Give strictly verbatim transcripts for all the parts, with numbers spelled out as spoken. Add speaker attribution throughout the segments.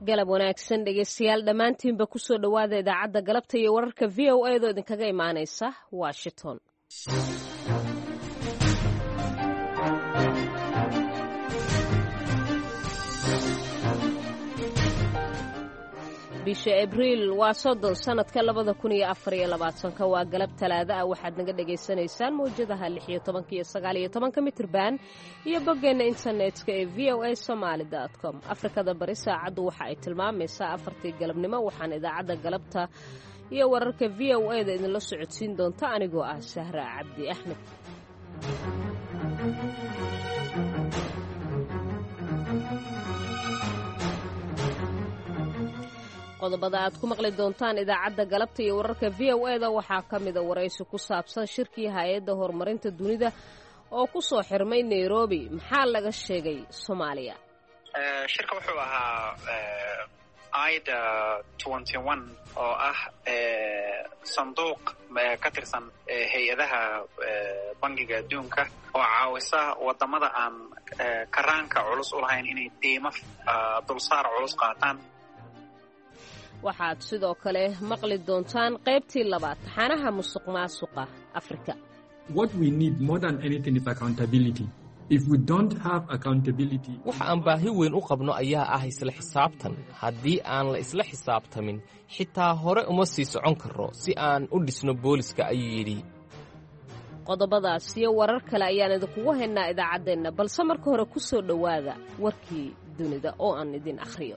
Speaker 1: galab wanaagsan dhegeystayaal dhammaantiinba ku soo dhowaada idaacadda galabta iyo wararka v o a doo idinkaga imaanaysa washington. bisha abriil waa soddon sanadka labada kun iyo afar iyo labaatanka waa galab talaada ah waxaad naga dhagaysanaysaan mawjadaha lix iyo tobanka iyo sagaal iyo tobanka mitirban iyo boggeenna internetka ee v o a somaali dot com. afrikada bari saacaddu waxa ay tilmaamaysaa afartii galabnimo waxaan idaacadda galabta iyo wararka v o a da idinla socodsiin doonta anigoo ah sahra cabdi axmed. qodobada aad ku maqli doontaan idaacadda galabta iyo wararka v o a da waxaa ka mida waraysi ku saabsan shirkii hay-adda horumarinta dunida oo ku soo xirmay nairobi. maxaa laga sheegay soomaaliya?
Speaker 2: shirka wuxuu ahaa aida oo ah sanduuq ka tirsan hay-adaha bangiga adduunka oo caawisa wadamada aan karaanka culus u lahayn inay deymo dulsaar culus qaataan.
Speaker 1: waxaad sidoo kale maqli doontaan qaybtii labaad taxanaha musuq maasuqa afrika.
Speaker 3: waxa aan baahi weyn u qabno ayaa ah isla xisaabtan. haddii aan la isla xisaabtamin xitaa hore uma sii socon karro si aan u dhisno booliska, ayuu yidhi.
Speaker 1: qodobadaas iyo warar kale ayaan idinkugu haynaa idaacaddeenna, balse marka hore ku soo dhowaada warkii dunida oo aan idin akhriyo.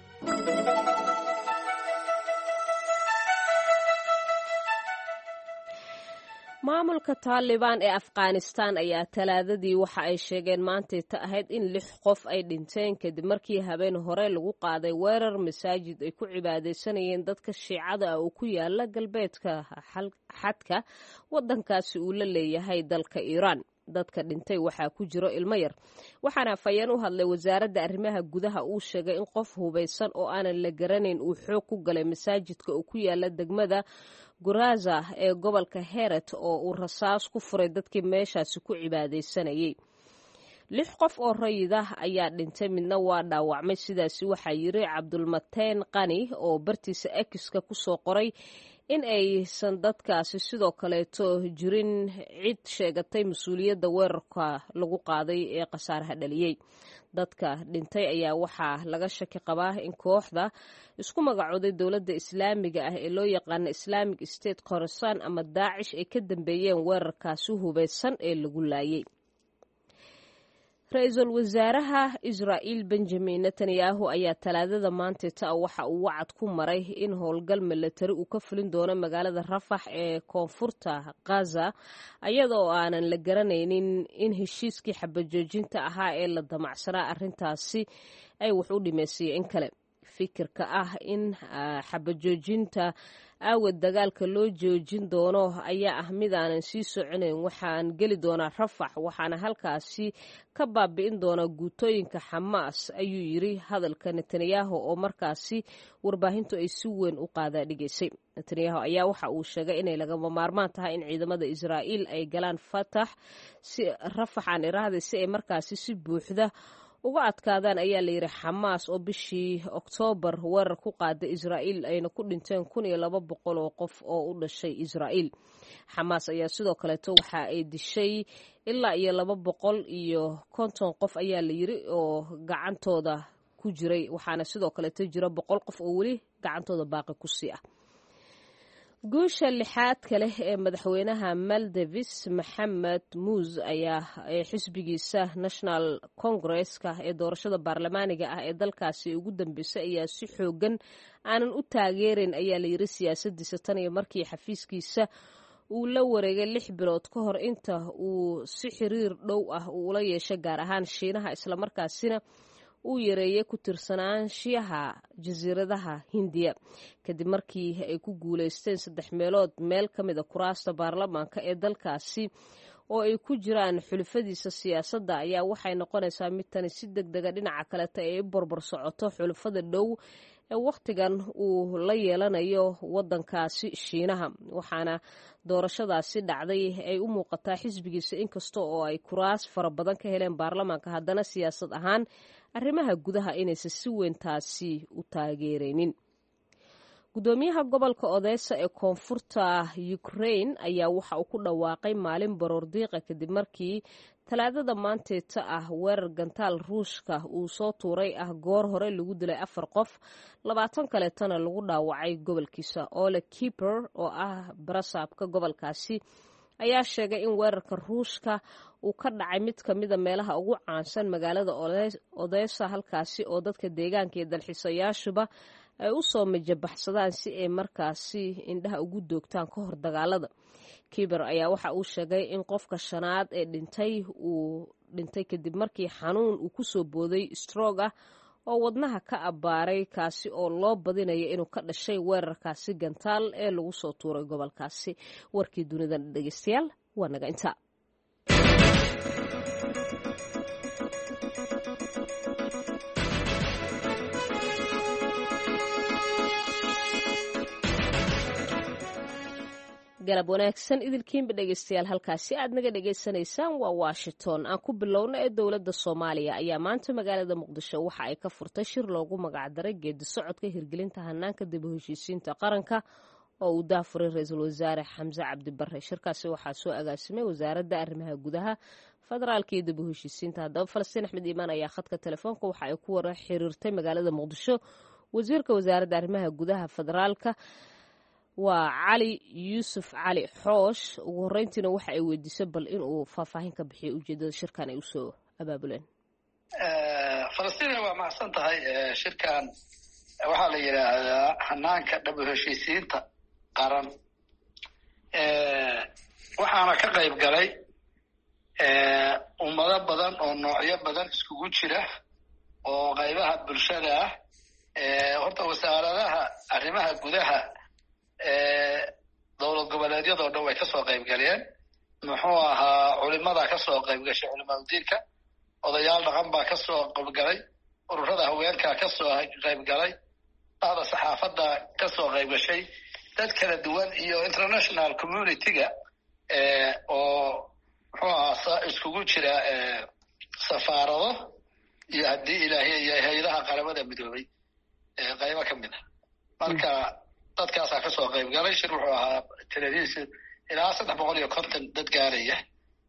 Speaker 1: maamulka taalibaan ee afghanistan ayaa talaadadii waxa ay sheegeen maantay ta ahayd in lix qof ay dhinteen kadib markii habeen hore lagu qaaday weerar masaajid ay ku cibaadaysanayeen dadka shiicada ah oo ku yaala galbeedka xadka waddankaasi uu la leeyahay dalka iiraan. dadka dhintay waxaa ku jiro ilmo yar, waxaana afhayeen u hadlay wasaaradda arrimaha gudaha uu sheegay in qof hubaysan oo aanan la garanayn uu xoog ku galay masaajidka oo ku yaala degmada guraza ee gobolka heret oo uu rasaas ku furay dadkii meeshaasi ku cibaadaysanayay. lix qof oo rayid ah ayaa dhintay, midna waa dhaawacmay. sidaasi waxaa yiri cabdulmateen qani oo bartiisa ekiska ku soo qoray in aysan dadkaasi sidoo kaleeto jirin cid sheegatay mas-uuliyadda weerarka lagu qaaday ee khasaaraha dhaliyey. dadka dhintay ayaa waxaa laga shaki qabaa in kooxda isku magacooday dowladda islaamiga ah ee loo yaqaano islamic state khorasan ama daacish ay ka dambeeyeen weerarkaasi hubaysan ee lagu laayay. ra-iisul wasaaraha israa'iil benjamin netanyahu ayaa talaadada maanta ta waxa uu wacad ku maray in howlgal milatari uu ka fulin doono magaalada rafax ee koonfurta gaza, iyada oo aanan la garanaynin in heshiiskii xabajoojinta ahaa ee la damacsanaa arrintaasi ay wax u dhimaysay in kale. fikirka ah in xabajoojinta aawad dagaalka loo joojin doono ayaa ah mid aanan sii soconayn. waxaan geli doonaa rafax, waxaana halkaasi ka baabi'in doonaa guutooyinka xamaas, ayuu yiri hadalka netanyahu oo markaasi warbaahintu ay si weyn u qaadaadhigaysay. netanyahu ayaa waxa uu sheegay inay lagama maarmaan tahay in ciidamada israa'iil ay galaan fatax si rafaxan iraahday si ay markaasi si buuxda uga adkaadaan, ayaa la yidhi xamaas oo bishii oktoobar weerar ku qaada israa'iil ayna ku dhinteen kun iyo laba boqol oo qof oo u dhashay israa'iil. xamaas ayaa sidoo kaleeto waxa ay dishay ilaa iyo laba boqol iyo konton qof ayaa la yidhi oo gacantooda ku jiray, waxaana sidoo kaleeto jira boqol qof oo weli gacantooda baaqi ku sii ah. guusha lixaadka leh ee madaxweynaha maldives maxamed muuse ayaa xisbigiisa national congresska ee doorashada baarlamaaniga ah ee dalkaasi ugu dambeysay ayaa si xoogan aanan u taageerin, ayaa la yiri siyaasadiisa tan iyo markii xafiiskiisa uu la wareegay lix bilood ka hor inta uu si xiriir dhow ah uu ula yeeshay gaar ahaan shiinaha, islamarkaasina uu yareeyay ku tirsanaanshiyaha jasiiradaha hindiya kadib markii ay ku guulaysteen saddex meelood meel ka mida kuraasta baarlamaanka ee dalkaasi. oo ay ku jiraan xulufadiisa siyaasadda ayaa waxay noqonaysaa mid tani si deg dega dhinaca kaleta ay u barbar socoto xulufada dhow ee wakhtigan uu la yeelanayo waddankaasi shiinaha waxaana doorashadaasi dhacday ay u muuqataa xisbigiisa inkasta oo ay kuraas fara badan ka heleen baarlamaanka haddana siyaasad ahaan arrimaha gudaha inaysan si weyn taasi u taageeraynin gudoomiyaha gobolka Odessa ee koonfurta Ukraine ayaa waxa uu ku dhawaaqay maalin baroordiiqa kadib markii talaadada maanteeta ah weerar gantaal Ruushka uu soo tuuray ah goor hore lagu dilay afar qof labaatan kaleetana lagu dhaawacay gobolkiisa Ole Kieper oo ah barasaabka gobolkaasi ayaa sheegay in weerarka Ruushka uu ka dhacay mid ka mid a meelaha ugu caansan magaalada Odessa halkaasi oo dadka deegaanka iyo dalxiisayaashuba ay u soo majabaxsadaan si ay markaasi indhaha ugu doogtaan ka hor dagaalada Kiber ayaa waxa uu sheegay in qofka shanaad ee dhintay uu dhintay kadib markii xanuun uu ku soo booday stroke ah oo wadnaha ka abaaray kaasi oo loo badinayo inuu ka dhashay weerarkaasi gantaal ee lagu soo tuuray gobolkaasi warkii dunida dhageystayaal waa naga inta galab wanaagsan idilkiinba dhegeystayaal halkaasi aad naga dhegeysanaysaan waa Washington aan ku bilowno ee dowladda Soomaaliya ayaa maanta magaalada Muqdisho waxa ay ka furtay shir loogu magac daray geedi socodka hirgelinta hanaanka dib u heshiisiinta qaranka oo uu daafuray ra'iisul wasaare Xamse Cabdi Barre shirkaasi waxaa soo agaasimay wasaaradda arrimaha gudaha federaalka iyo dib u heshiisiinta haddaba Falastiin Axmed Iimaan ayaa khadka telefoonka waxa ay ku wara xiriirtay magaalada Muqdisho wasiirka wasaaradda arrimaha gudaha federaalka waa Cali Yuusuf Cali Xoosh ugu horeyntiina waxa ay weydiisay bal in uu faahfaahin ka bixiyo ujeedada shirkan ay u soo abaabuleen
Speaker 4: Falastiin waa mahadsan tahay shirkan waxaa la yiraahdaa hanaanka dib u heshiisiinta qaran waxaana ka qayb galay ummado badan oo noocyo badan iskugu jira oo qaybaha bulshada ah horta wasaaradaha arrimaha gudaha dowlad goboleedyadoo dhan way ka soo qayb galeen muxuu ahaa culimada ka soo qayb gashay culimada diinka odayaal dhaqan baa ka soo qayb galay ururada haweenka ka soo qayb galay dada saxaafadda ka soo qayb gashay dad kala duwan iyo international community-ga oo muxuu ahaa iskugu jira safaarado iyo haddii ilaahay iyo hay'adaha qaramada midoobay qaybo ka mid ah marka dadkaasaa ka soo qayb galay shir wuxuu ahaa tiradiisa ilaa saddex boqol iyo konton dad gaaraya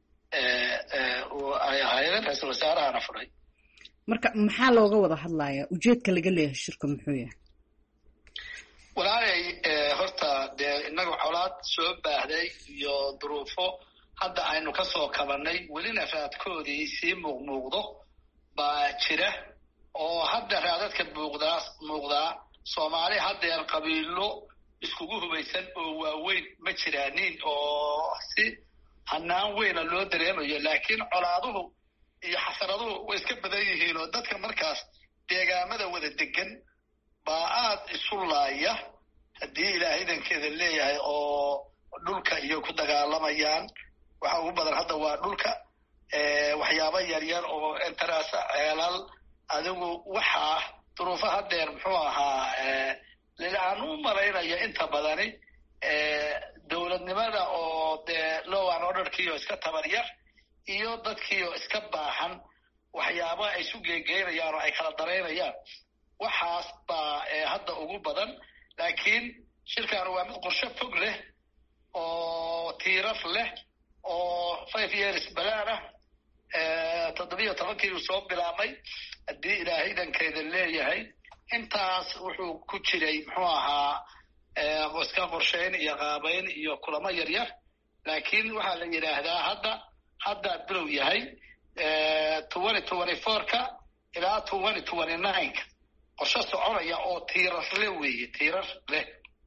Speaker 4: ay ahaayeen ra-iisul wasaarahana furay
Speaker 5: marka maxaa looga wada hadlayaa ujeedka laga leeyahay shirka muxuu yahay
Speaker 4: walaalay horta dee inagu colaad soo baahday iyo duruufo hadda aynu ka soo kabanay welina raadkoodii sii muuqmuuqdo baa jira oo hadda raadadka muuqdaa muuqdaa Soomaali haddeer qabiilo iskugu hubaysan oo waaweyn ma jiraanin oo si hanaan weyna loo dareemayo laakiin colaaduhu iyo xasaraduhu way iska badan yihiin oo dadka markaas deegaamada wada degan baa aad isu laaya haddii ilaahay idankeeda leeyahay oo dhulka iyo ku dagaalamayaan waxa ugu badan hadda waa dhulka waxyaabo yaryar oo intaraasa ceelal adigu waxaa duruufa haddeer muxuu ahaa lilaan u malaynaya inta badani dowladnimada oo dee low and orderkiioo iska tabaryar iyo dadkiioo iska baahan waxyaaba ay isu geegeynayaan oo ay kala daraynayaan waxaas baa hadda ugu badan laakiin shirkan waa mid qorshe fog leh oo tiirar leh oo five years balaan ah toddobiyo tobankii uu soo bilaabmay haddii ilaahay idankeeda leeyahay intaas wuxuu ku jiray muxuu ahaa iska qorshayn iyo qaabayn iyo kulamo yaryar laakiin waxaa la yidhaahdaa hadda hadda bilow yahay twenty twenty four-ka ilaa twenty twenty nine-ka qorshe soconaya oo tiirar leh weeye tiirar leh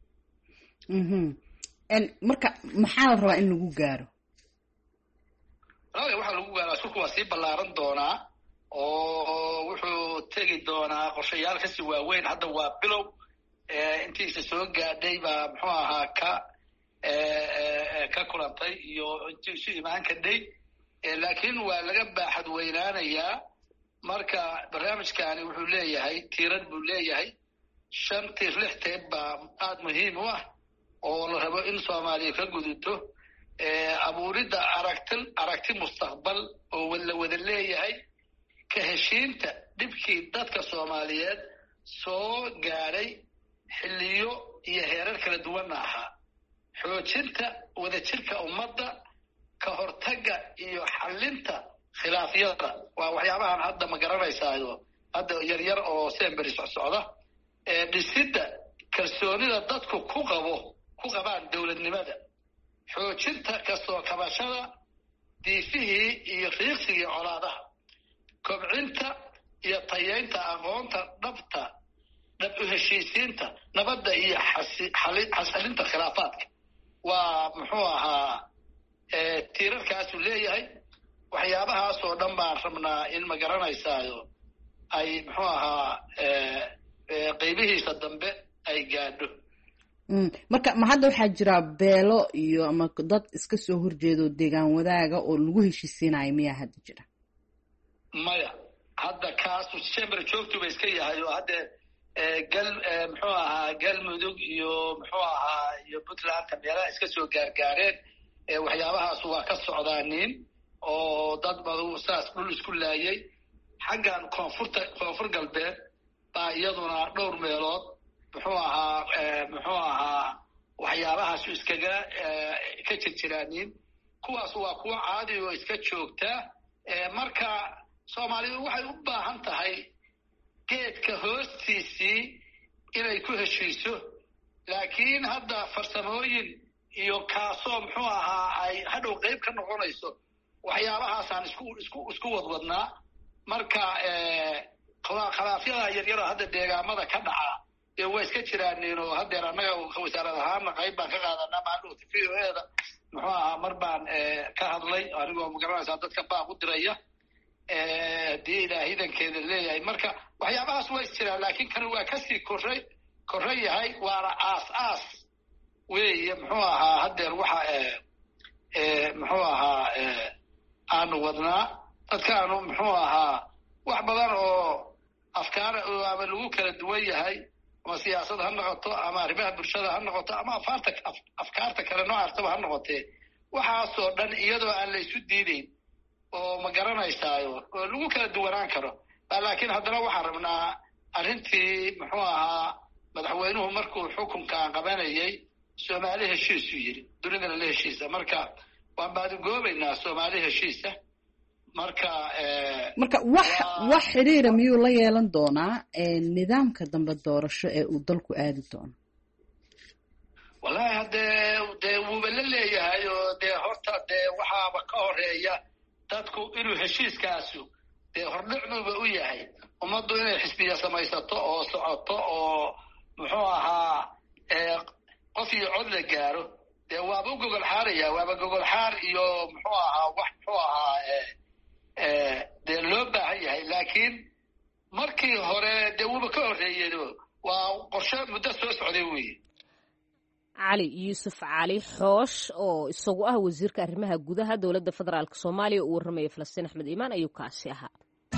Speaker 5: marka maxaa la rabaa in lagu gaaro
Speaker 4: walahi waxaa lagu gaaraa shirku waa sii ballaaran doonaa oo wuxuu tegi doonaa qorshayaal kasii waaweyn hadda waa bilow intiisa soo gaadhay baa muxuu ahaa ka ka kulantay iyo intii isu imaan kadhay laakiin waa laga baaxad weynaanayaa marka barnaamijkaani wuxuu leeyahay tiirad buu leeyahay shan tiir lix teeb baa aada muhiim u ah oo la rabo in soomaaliya ka gudubto abuuridda aragti aragti mustaqbal oo la wada leeyahay ka heshiinta dhibkii dadka soomaaliyeed soo gaadhay xilliyo iyo heerar kala duwanna ahaa xoojinta wadajirka ummadda ka hortagga iyo xallinta khilaafyada waa waxyaabahan hadda ma garanaysaayo hadda yaryar oo semberi socsocda dhisidda kalsoonida dadku ku qabo ku qabaan dowladnimada xoojinta kasoo kabashada diifihii iyo riiqsigii colaadaha kobcinta iyo tayeynta aqoonta dhabta dhab u heshiisiinta nabadda iyo xasalinta khilaafaadka waa muxuu ahaa tiirarkaasuu leeyahay waxyaabahaas oo dhan baan rabnaa in ma garanaysaayo ay muxuu ahaa qaybihiisa dambe ay gaadho
Speaker 5: marka ma hadda waxaa jira beelo iyo ama dad iska soo horjeedo deegaan wadaaga oo lagu heshiisiinayo miyaa hadda jira
Speaker 4: maya hadda kaasu chamber joogtuba iska yahay oo hadde gal muxuu ahaa galmudug iyo muxuu ahaa iyo puntlandka meelaha iska soo gaargaareen waxyaabahaas waa ka socdaaniin oo dad badu saas dhul isku laayay xaggan koonfurta koonfur galbeed baa iyaduna dhowr meelood muxuu ahaa muxuu ahaa waxyaabahaasu iskaga ka jirjiraaniin kuwaas waa kuwa caadi oo iska joogta marka soomaalidu waxay u baahan tahay geedka hoostiisii inay ku heshiiso laakiin hadda farsamooyin iyo kaasoo muxuu ahaa ay hadhow qayb ka noqonayso waxyaabahaasaan isku isku isku wadwadnaa marka khilaafyada yaryaroo hadda deegaamada ka dhaca ee waa iska jiraaniin oo haddeer annaga wasaarad ahaana qayb baan ka qaadanaa maadhowta v o e da muxuu ahaa mar baan ka hadlay anigoo magaranaysaa dadka baaq u diraya haddii ilaa hidankeeda leeyahay marka waxyaabahaas waa is jiraan laakiin kan waa kasii korray korra yahay waana aas aas weeye muxuu ahaa haddeer waxa muxuu ahaa aanu wadnaa dadkaanu muxuu ahaa wax badan oo afkaar ama lagu kala duwan yahay ama siyaasad ha noqoto ama arrimaha bulshada ha noqoto ama afaarta afkaarta kale noocaasaba ha noqotee waxaasoo dhan iyadoo aan la isu diideyn oo ma garanaysaayo oo lagu kala duwanaan karo laakiin haddana waxaan rabnaa arrintii muxuu ahaa madaxweynuhu markuu xukunkan qabanayay soomaali heshiisuu yidhi dunidana la heshiisa marka waan baadigoobaynaa soomaali heshiisa marka
Speaker 5: marka wax wax xiriira miyuu la yeelan doonaa nidaamka dambe doorasho ee uu dalku aadi doono
Speaker 4: wallahi haddee dee wuuba la leeyahay oo dee horta dee waxaaba ka horeeya dadku inuu heshiiskaasu dee hordhicduuba u yahay ummaddu inay xisbiya samaysato oo socoto oo muxuu ahaa qof iyo cod la gaaro dee waaba u gogol xaaraya waaba gogol xaar iyo muxuu ahaa wax muxuu ahaa dee loo baahan yahay laakiin markii hore dee wuuba ka horreeyedo waa qorshe muddo soo socday weeye
Speaker 1: cali yuusuf cali xoosh oo isagu ah wasiirka arrimaha gudaha dowladda federaalk soomaaliya uu warramaya falastiin axmed iimaan ayuu kaasi ahaa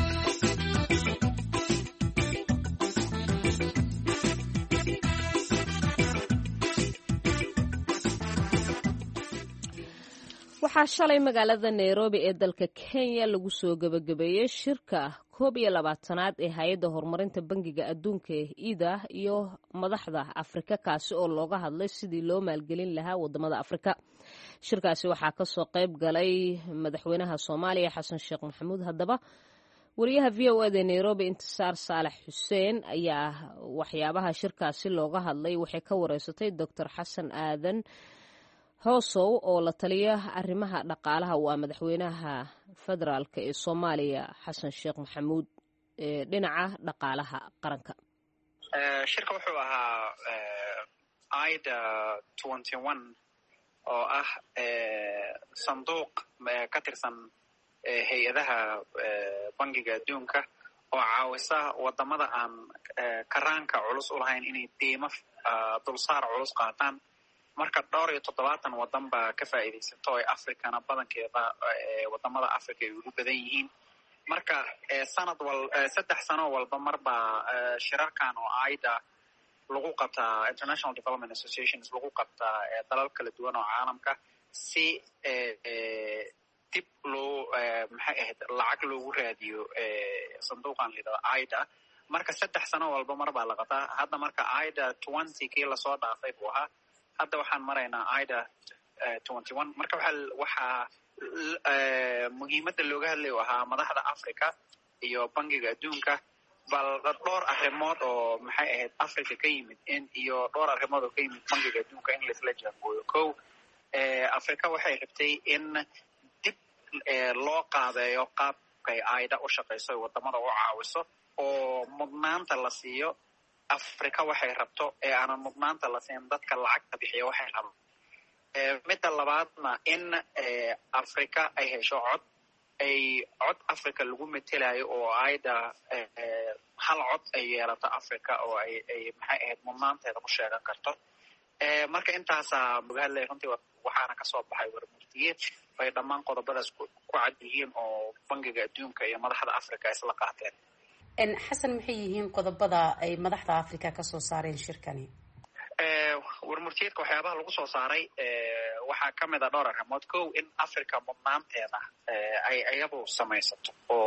Speaker 1: waxaa shalay magaalada nairobi ee dalka kenya lagu soo gebagabeeyey shirka koob iyo labaatanaad ee hay-adda horumarinta bangiga adduunka ee ida iyo madaxda afrika kaasi oo looga hadlay sidii loo maalgelin lahaa wadamada afrika shirkaasi waxaa kasoo qayb galay madaxweynaha soomaaliya xasan sheekh maxamuud haddaba wariyaha v o eda nairobi intisaar saalax xuseen ayaa waxyaabaha shirkaasi looga hadlay waxay ka wareysatay doctor xasan aadan hoosow oo la taliya arrimaha dhaqaalaha waa madaxweynaha federaalk ee soomaaliya xasan sheekh maxamuud ee dhinaca dhaqaalaha qaranka
Speaker 2: shirka wuxuu ahaa ida twenty one oo ah sanduuq ka tirsan hay-adaha bangiga adduunka oo caawisa wadamada aan karaanka culus u lahayn inay diimo dulsaar culus qaataan marka dhowr iyo toddobaatan wadan baa ka faa'iidaysato ee africana badankeeda wadamada africa ay ugu badan yihiin marka sanad wal saddex sano walba marbaa shirarkan oo aida lagu qabtaa international development associations lagu qabtaa dalal kala duwan oo caalamka si dib loo maxay ahayd lacag loogu raadiyo sanduuqan lidada aida marka saddex sano walba mar baa la qabtaa hadda marka aida twenty kii lasoo dhaafay buu ahaa hadda waxaan maraynaa aida twenty one marka waxaa waxaa muhiimadda looga hadlayo ahaa madaxda africa iyo bangiga adduunka bal dhowr arrimood oo maxay ahayd africa ka yimid in iyo dhowr arrimood oo ka yimid bangiga adduunka in laisla jaangooyo ko africa waxay rabtay in dib loo qaabeeyo qaabkay aida u shaqayso wadamada u caawiso oo mudnaanta la siiyo africa waxay rabto ee aanan mudnaanta la siin dadka lacagta bixiya waxay rabaan midda labaadna in africa ay hesho cod ay cod africa lagu metelayo oo aida hal cod ay yeelato africa oo ay ay maxay ahayd mudnaanteeda ku sheegan karto marka intaasaa laga hadlaya runtii waxaana kasoo baxay warmurtiyeed bay dhammaan qodobadaas ku cad yihiin oo bangiga adduunka iyo madaxda africa isla qaateen
Speaker 6: xasan maxay yihiin qodobada ay madaxda africa kasoo saareen shirkani
Speaker 2: warmurtiyeedka waxyaabaha lagu soo saaray waxaa ka mid a dhowr arrimood kow in africa mudnaanteeda ay iyadu samaysato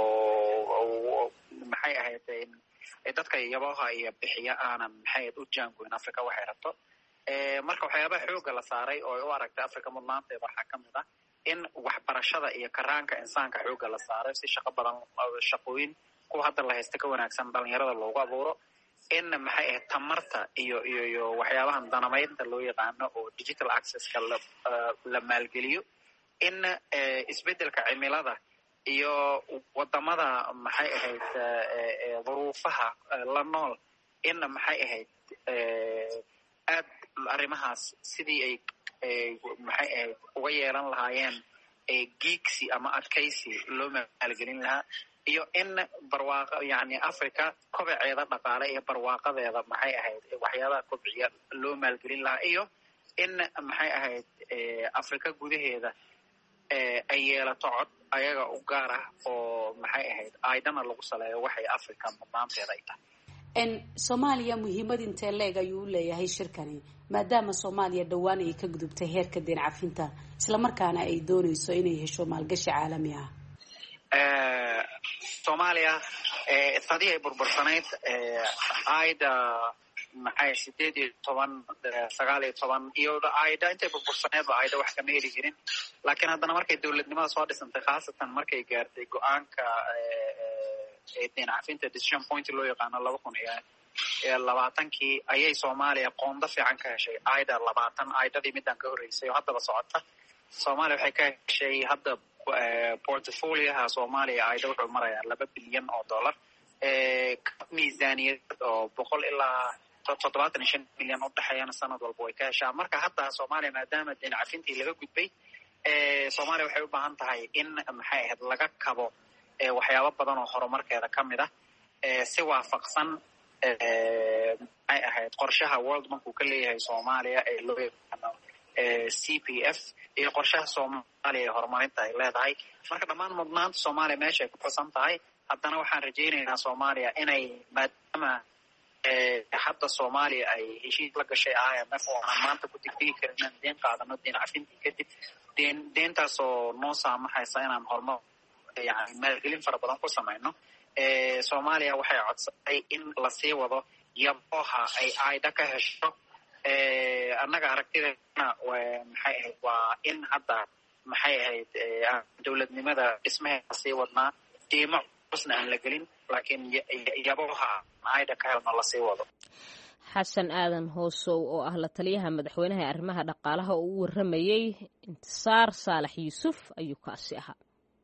Speaker 2: oo maxay ahayd dadka yabaha iyo bixiya aanan maxay ahayd u jaangoyn africa waxay rabto marka waxyaabaha xooga la saaray oo ay u aragtay africa mudnaanteeda waxaa ka mid ah in waxbarashada iyo karaanka insaanka xooga la saaray si shaqo badan shaqooyin kuwa hadda la haysta ka wanaagsan dhalinyarada loogu abuuro in maxay ahayd tamarta iyo iyo iyo waxyaabahan danamaynta loo yaqaano oo digital accesska la la maalgeliyo in isbedelka cimilada iyo wadamada maxay ahayd duruufaha la nool in maxay ahayd aad arrimahaas sidii ay maxay ahayd uga yeelan lahaayeen geegsi ama adkaysi loo maalgelin lahaa iyo in barwaaqo yani africa kobaceeda dhaqaale iyo barwaaqadeeda maxay ahayd waxyaabaha kobciya loo maalgelin lahaa iyo in maxay ahayd africa gudaheeda ay yeelato cod ayaga u gaar ah oo maxay ahayd aidana lagu saleeyo waxay africa mudnaanteeda ay tahay
Speaker 6: soomaaliya muhiimad intee leeg ayuu u leeyahay shirkani maadaama soomaaliya dhowaan ay ka gudubtay heerka deen cafinta islamarkaana ay doonayso inay hesho maalgashi caalami ah
Speaker 2: soomaaliya sadii ay burbursanayd aida maxay sideed iyo toban sagaal iyo toban iyo aida intay burbursaneedba aida wax kama heli jirin laakiin haddana markay dowladnimada soo dhisantay khaasatan markay gaartay go-aanka deen cafinta decision point loo yaqaano laba kun iyo labaatankii ayay soomaaliya qoondo fiican ka heshay aida labaatan aidadii midaan ka horreysay oo haddaba socota soomaaliya waxay ka heshay hadda portfolioha soomaaliya aida wuxuu marayaa laba bilyan oo dollar miisaaniyad oo boqol ilaa toddobaatan iyo shan milyan udhexeeyana sanad walba way ka heshaa marka hadda soomaaliya maadaama deen cafintii laga gudbay soomaaliya waxay u baahan tahay in maxay ahayd laga kabo waxyaabo badan oo horumarkeeda ka mid ah si waafaqsan maxay ahayd qorshaha world bank uu ka leeyahay soomaaliya ee loo yaqaano c p f iyo qorshaha soomaaliya ee horumarinta ay leedahay marka dhammaan mudnaanta soomaaliya meesha ay ku xusan tahay haddana waxaan rajaynaynaa soomaaliya inay maadaama hadda soomaaliya ay heshiis la gashay i m f oo aan maanta ku degdegi karin inaan deen qaadano deen cafintii kadib deen deentaasoo noo saamaxaysa inaan horumar yani maalgelin fara badan ku samayno soomaaliya waxay codsatay in lasii wado yabooha ay aida ka hesho annaga aragtideena maxay ahayd waa in hadda maxay ahayd dowladnimada dhismaheeda sii wadnaa diimo cusna aan la gelin laakiin yabooha aida ka helno lasii wado
Speaker 1: xasan aadan hoosow oo ah la taliyaha madaxweynaha ee arrimaha dhaqaalaha oo u waramayey intisaar saalax yuusuf ayuu kaasi ahaa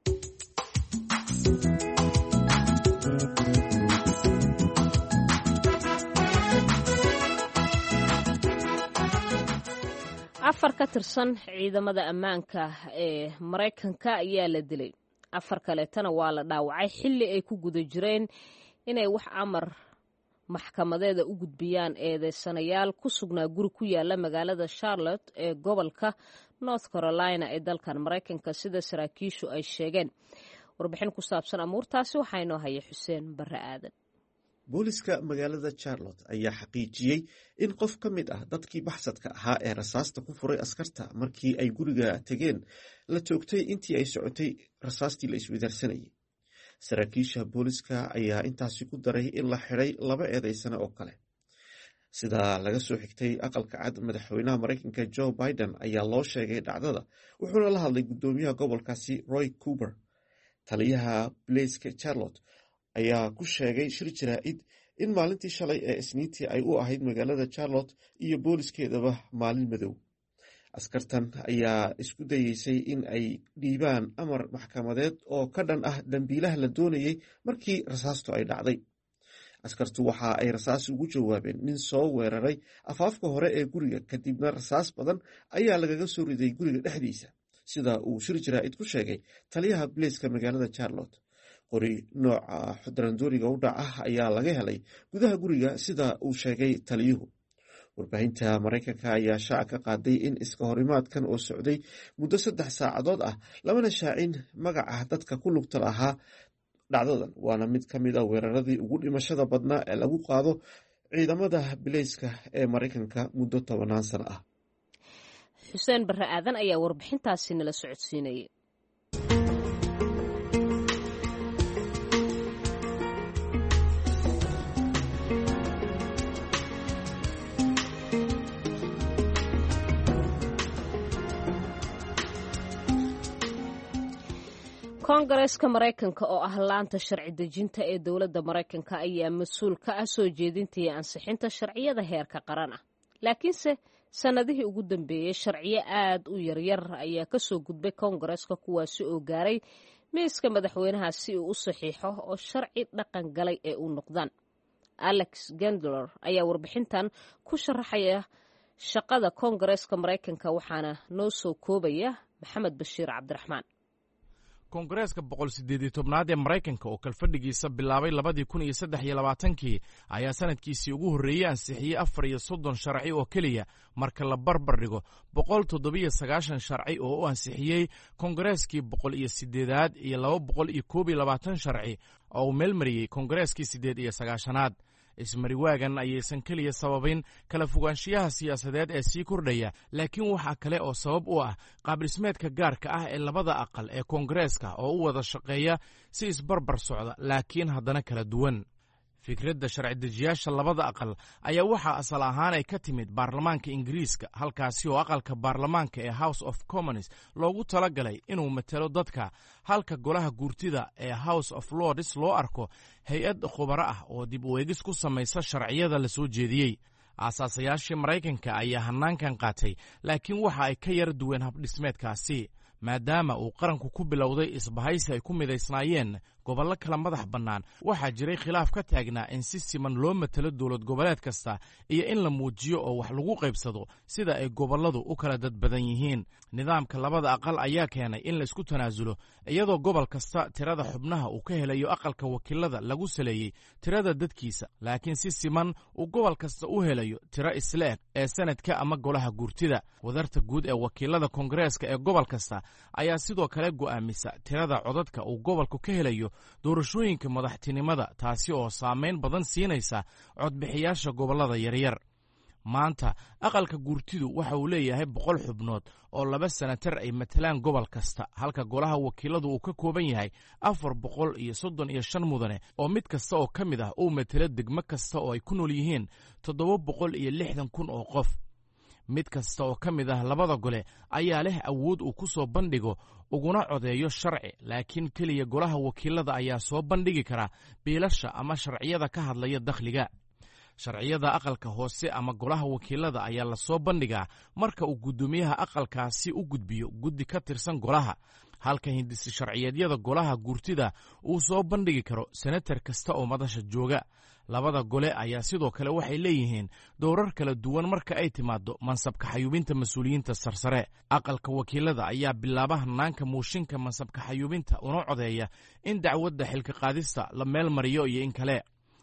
Speaker 1: afar ka tirsan ciidamada ammaanka ee maraykanka ayaa la dilay afar kaleetana waa la dhaawacay xilli ay ku guda jireen inay wax amar maxkamadeeda u gudbiyaan eedeysanayaal ku sugnaa guri ku yaala magaalada charlotte ee gobolka north carolina ee dalkan maraykanka sida saraakiishu ay sheegeen. warbixin ku saabsan amuurtaasi waxaa inoo haya xuseen barre aadan.
Speaker 7: booliska magaalada charlotte ayaa xaqiijiyey in qof ka mid ah dadkii baxsadka ahaa ee rasaasta ku furay askarta markii ay guriga tegeen la toogtay intii ay socotay rasaastii la iswadaarsanayay. saraakiisha booliska ayaa intaasi ku daray in la xiday laba eedeysane oo kale. sidaa laga soo xigtay aqalka cad, madaxweynaha maraykanka joe biden ayaa loo sheegay dhacdada, wuxuuna la hadlay guddoomiyaha gobolkaasi roy cooper. taliyaha blaiska charlotte ayaa ku sheegay shir jaraa'id in maalintii shalay ee isniintii ay u ahayd magaalada charlotte iyo booliskeedaba maalin madow. askartan ayaa isku dayeysay in ay dhiibaan amar maxkamadeed oo ka dhan ah dambiilaha la doonayay markii rasaastu ay dhacday. askartu waxa ay rasaas ugu jawaabeen nin soo weeraray afaafka hore ee guriga, kadibna rasaas badan ayaa lagaga soo riday guriga dhexdiisa, sida uu shir jaraa'id ku sheegay taliyaha blaiska magaalada charlotte. qori nooca xudarandooriga u dhac ah ayaa laga helay gudaha guriga, sida uu sheegay taliyuhu. warbaahinta maraykanka ayaa shaaca ka qaaday in iska horimaadkan oo socday muddo saddex saacadood ah lamana shaacin magaca dadka ku lugta lahaa dhacdadan, waana mid ka mid a weeraradii ugu dhimashada badnaa ee lagu qaado ciidamada bilayska ee maraykanka muddo tobanaan sano ah.
Speaker 1: xuseen barre aadan ayaa warbixintaasi nala socodsiinayay. koongareeska maraykanka oo ah laanta sharci dejinta ee dowladda maraykanka ayaa mas-uul ka ah soo jeedinta iyo ansixinta sharciyada heerka qaran ah. laakiinse sannadihii ugu dambeeyey sharciyo aad u yaryar ayaa ka soo gudbay koongareeska, kuwaasi oo gaaray miiska madaxweynaha si uu u saxiixo oo sharci dhaqan galay ee u noqdaan. alex gendler ayaa warbixintan ku sharaxaya shaqada koongareeska maraykanka, waxaana noo soo koobaya maxamed bashiir cabdiraxmaan.
Speaker 8: koongareeska boqol sideed iyo tobnaad ee maraykanka oo kalfadhigiisa bilaabay labadii kun iyo saddex iyo labaatankii ayaa sanadkiisii ugu horreeyey ansixiyey afar iyo soddon sharci oo keliya marka la barbar dhigo boqol toddobiyo sagaashan sharci oo u ansixiyey koongareeskii boqol iyo sideedaad iyo laba boqol iyo koob iyo labaatan sharci oo uu meelmariyey koongareeskii siddeed iyo sagaashanaad. ismariwaagan ayaysan keliya sababin kala fogaanshiyaha siyaasadeed ee sii kordhaya, laakiin waxaa kale oo sabab u ah qaabdhismeedka gaarka ah ee labada aqal ee koongareeska oo u wada shaqeeya si isbarbar socda laakiin haddana kala duwan. fikradda sharci-dejiyaasha labada aqal ayaa waxaa asal ahaan ay ka timid baarlamaanka ingiriiska, halkaasi oo aqalka baarlamaanka ee house of commons loogu tala galay inuu matelo dadka, halka golaha guurtida ee house of lords loo arko hay-ad khubaro ah oo dib u eegis ku samaysa sharciyada la soo jeediyey. aasaasayaashii maraykanka ayaa hanaankan qaatay, laakiin waxa ay ka yar duween habdhismeedkaasi. maadaama uu qaranku ku bilowday isbahaysi ay ku midaysnaayeen gobollo kala madax bannaan, waxaa jiray khilaaf ka taagnaa in si siman loo matalo dowlad goboleed kasta iyo in la muujiyo oo wax lagu qaybsado sida ay gobolladu u kala dad badan yihiin. nidaamka labada aqal ayaa keenay in laysku tanaasulo, iyadoo gobol kasta tirada xubnaha uu ka helayo aqalka wakiilada lagu saleeyey tirada dadkiisa, laakiin si siman uu gobol kasta u helayo tiro isla-eg ee sanadka ama golaha guurtida. wadarta guud ee wakiilada koongareeska ee gobol kasta ayaa sidoo kale go'aamisa tirada codadka uu gobolku ka helayo doorashooyinka madaxtinimada, taasi oo saamayn badan siinaysa codbixiyaasha gobollada yaryar. maanta aqalka guurtidu waxa uu leeyahay boqol xubnood oo laba senatar ay matalaan gobol kasta, halka golaha wakiiladu uu ka kooban yahay afar boqol iyo soddon iyo shan mudane oo mid kasta oo ka mid ah uu matalo degmo kasta oo ay ku nool yihiin toddoba boqol iyo lixdan kun oo qof. mid kasta oo ka mid ah labada gole ayaa leh awood uu ku soo bandhigo uguna codeeyo sharci, laakiin keliya golaha wakiilada ayaa soo bandhigi kara biilasha ama sharciyada ka hadlaya dakhliga. sharciyada aqalka hoose ama golaha wakiilada ayaa la soo bandhigaa marka uu guddoomiyaha aqalkaasi u gudbiyo guddi ka tirsan golaha, halka hindisi sharciyeedyada golaha guurtida uu soo bandhigi karo senatar kasta oo madasha jooga. labada gole ayaa sidoo kale waxay leeyihiin dowrar kala duwan marka ay timaado mansabka xayuubinta mas-uuliyiinta sarsare. aqalka wakiilada ayaa bilaaba hanaanka muushinka mansabka xayuubinta una codeeya in dacwadda xilka qaadista la meel mariyo iyo in kale.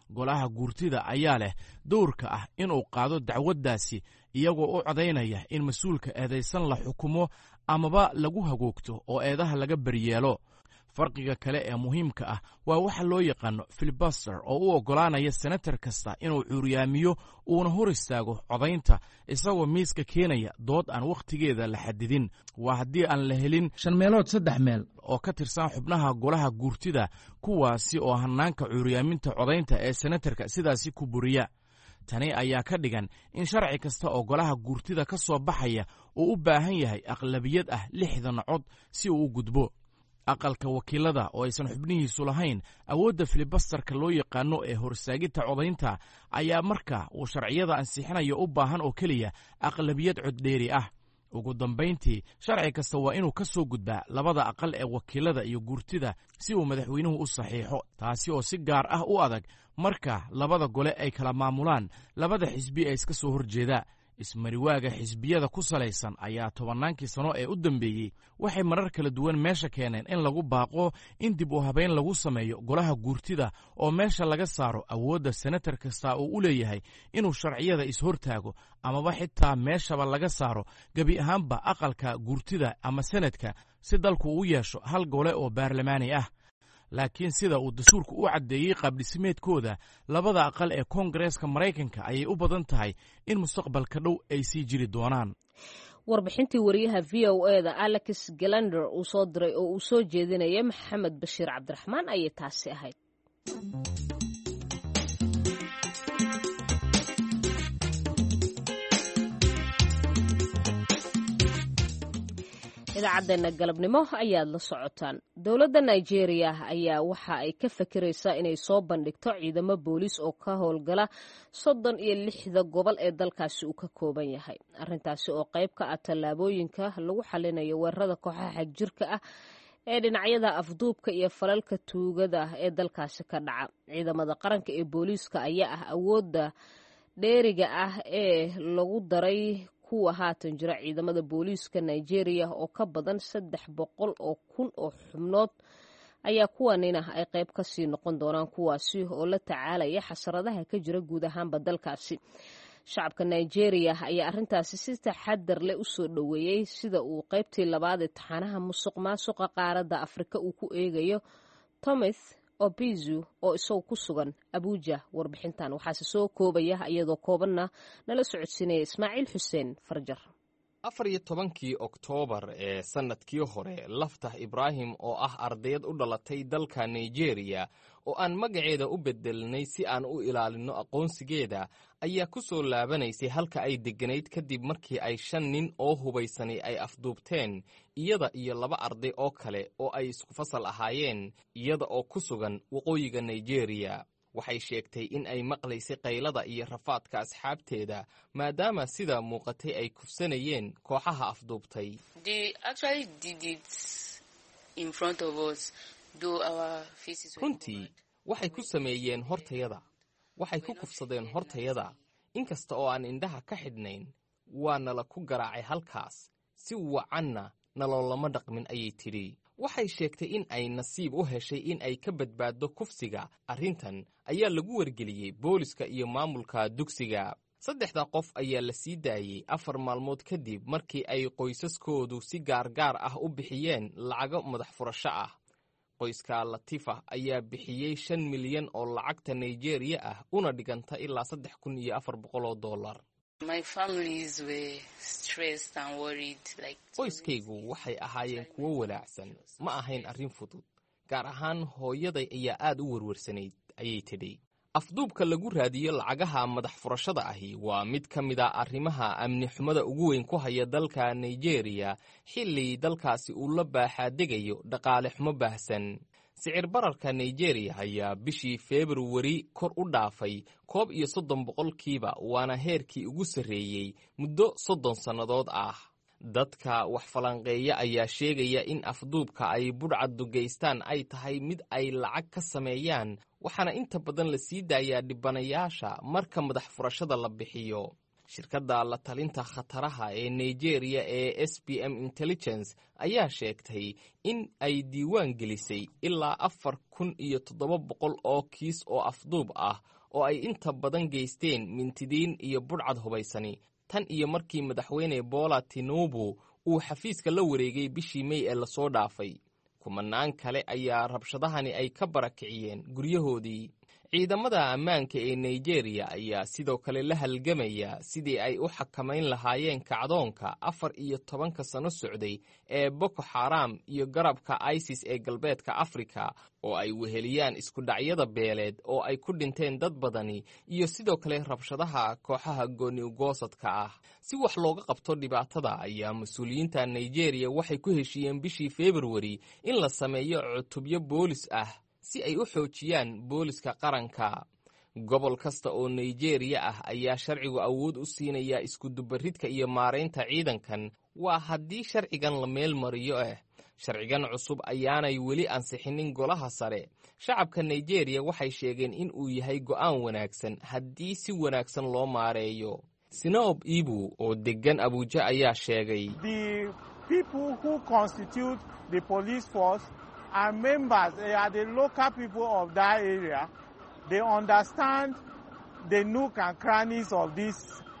Speaker 8: golaha guurtida ayaa leh dowrka ah inuu qaado dacwaddaasi iyagoo u codaynaya in mas-uulka eedaysan la xukumo amaba lagu hagoogto oo eedaha laga baryeelo. farqiga kale ee muhiimka ah waa waxa loo yaqaano filibaster oo u oggolaanaya senatar kasta inuu cuuryaamiyo uuna hor istaago codaynta isagoo miiska keenaya dood aan wakhtigeeda la xadidin. waa haddii aan la helin shan meelood saddex meel oo ka tirsan xubnaha golaha guurtida kuwaasi oo hannaanka cuuryaaminta codaynta ee senatarka sidaasi ku buriya. tani ayaa ka dhigan in sharci kasta oo golaha guurtida ka soo baxaya uu u baahan yahay aqlabiyad ah lixdan cod si uu u gudbo. aqalka wakiilada oo aysan xubnihiisu lahayn awoodda filibastarka loo yaqaano ee horsaagidta codaynta ayaa marka uu sharciyada ansixinayo u baahan oo keliya aqlabiyad coddheeri ah. ugu dambayntii sharci kasta waa inuu ka soo gudbaa labada aqal ee wakiilada iyo guurtida si uu madaxweynuhu u saxiixo, taasi oo si gaar ah u adag marka labada gole ay kala maamulaan labada xisbi ee iska soo horjeeda. ismariwaaga xisbiyada ku salaysan ayaa tobannaankii sano ee u dambeeyey waxay marar kala duwan meesha keeneen in lagu baaqo in dib u habayn lagu sameeyo golaha guurtida oo meesha laga saaro awoodda senatar kasta uu u leeyahay inuu sharciyada is-hortaago amaba xitaa meeshaba laga saaro gebi ahaanba aqalka guurtida ama senadka si dalku u yeesho hal gole oo baarlamaani ah. laakiin sida uu dastuurku u caddeeyey qaabdhismeedkooda labada aqal ee koongareeska maraykanka ayay u badan tahay in mustaqbalka dhow ay sii jiri doonaan.
Speaker 1: warbixintii wariyaha v o eda alex galander uu soo diray oo uu soo jeedinaya maxamed bashiir cabdiraxmaan ayay taasi ahayd. idaacaddeena galabnimo ayaad la socotaan. dowladda nigeria ayaa waxa ay ka fikiraysaa inay soo bandhigto ciidamo booliis oo ka howlgala soddon iyo lixda gobol ee dalkaasi uu ka kooban yahay. arrintaasi oo qayb ka ah tallaabooyinka lagu xalinayo weerarada kooxaha xagjirka ah ee dhinacyada afduubka iyo falalka tuugada ee dalkaasi ka dhaca. ciidamada qaranka ee booliiska ayaa ah awoodda dheeriga ah ee lagu daray kuwa haatan jira ciidamada booliiska nigeria oo ka badan saddex boqol oo kun oo xubnood ayaa kuwanina ay qayb ka sii noqon doonaan kuwaasi oo la tacaalaya xasaradaha ka jira guud ahaanba dalkaasi. shacabka nigeria ayaa arrintaasi si taxadar leh u soo dhoweeyey sida uu qaybtii labaad ee taxanaha musuq maasuqa qaaradda afrika uu ku eegayo Thomas Obizu oo isagu ku sugan Abuja. warbixintan waxaase soo koobaya iyadoo koobanna nala socodsiinaya Ismaaciil Xuseen Farjar.
Speaker 3: afar iyo tobankii oktoobar ee sannadkii hore Laftah Ibraahim oo ah ardayad u dhalatay dalka Nigeria oo aan magaceeda u bedelnay si aan u ilaalino aqoonsigeeda ayaa ku soo laabanaysay halka ay degganayd kadib markii ay shan nin oo hubaysanay ay afduubteen iyada iyo laba arday oo kale oo ay isku fasal ahaayeen iyada oo ku sugan waqooyiga Nigeria. waxay sheegtay in ay maqlaysay qaylada iyo rafaadka asxaabteeda maadaama sida muuqatay ay kufsanayeen kooxaha afduubtay. runtii waxay ku sameeyeen hortayada, waxay ku kufsadeen hortayada, inkasta oo aan indhaha ka xidhnayn waa nala ku garaacay halkaas, si wacanna naloolama dhaqmin ayay tidhi. waxay sheegtay in ay nasiib u heshay in ay ka badbaaddo kufsiga. arrintan ayaa lagu wargeliyey booliska iyo maamulka dugsiga. saddexda qof ayaa la sii daayey afar maalmood kadib markii ay qoysaskoodu si gaargaar ah u bixiyeen lacago madax furasho ah. qoyska Latifa ayaa bixiyey shan milyan oo lacagta Nigeria ah una dhiganta ilaa saddex kun iyo afar boqol oo dollar. qoyskaygu waxay ahaayeen kuwo walaacsan, ma ahayn arrin fudud, gaar ahaan hooyaday ayaa aad u werwarsanayd ayay tidhi. afduubka lagu raadiyo lacagaha madax furashada ahi waa mid ka mid a arrimaha amni xumada ugu weyn ku haya dalka Nigeria xilli dalkaasi uu la baaxaadegayo dhaqaale xumo baahsan. sicir bararka Nigeria ayaa bishii February kor u dhaafay koob iyo soddon boqolkiiba, waana heerkii ugu sarreeyey muddo soddon sannadood ah. dadka wax falanqeeya ayaa sheegaya in afduubka ay budhcaddu geystaan ay tahay mid ay lacag ka sameeyaan, waxaana inta badan la sii daayaa dhibanayaasha marka madax furashada la bixiyo. shirkadda la talinta khataraha ee Nigeria ee S P M Intelligence ayaa sheegtay in ay diiwaan gelisay ilaa afar kun iyo toddoba boqol oo kiis oo afduub ah oo ay inta badan geysteen mintidiin iyo budhcad hubaysani tan iyo markii madaxweyne Bola Tinubu uu xafiiska la wareegay bishii May ee lasoo dhaafay. kumanaan kale ayaa rabshadahani ay ka barakiciyeen guryahoodii. ciidamada ammaanka ee Nigeria ayaa sidoo kale la halgamaya sidii ay u xakamayn lahaayeen kacdoonka afar iyo tobanka sano socday ee Boko Haram iyo garabka ISIS ee galbeedka Afrika oo ay weheliyaan isku dhacyada beeleed oo ay ku dhinteen dad badani iyo sidoo kale rabshadaha kooxaha gooni ugoosadka ah. si wax looga qabto dhibaatada ayaa mas-uuliyiinta Nigeria waxay ku heshiiyeen bishii February in la sameeyo cutubyo boolis ah si ay u xoojiyaan booliska qaranka. gobol kasta oo Nigeria ah ayaa sharcigu awood u siinaya isku dubaridka iyo maareynta ciidankan waa haddii sharcigan la meel mariyo ah. sharcigan cusub ayaanay weli ansixinin golaha sare. shacabka Nigeria waxay sheegeen in uu yahay go'aan wanaagsan haddii si wanaagsan loo maareeyo. Sinob Ibu oo degan Abuja ayaa sheegay
Speaker 9: The people who constitute the police force and members, they are the local people of that area. They understand the nook and crannies of this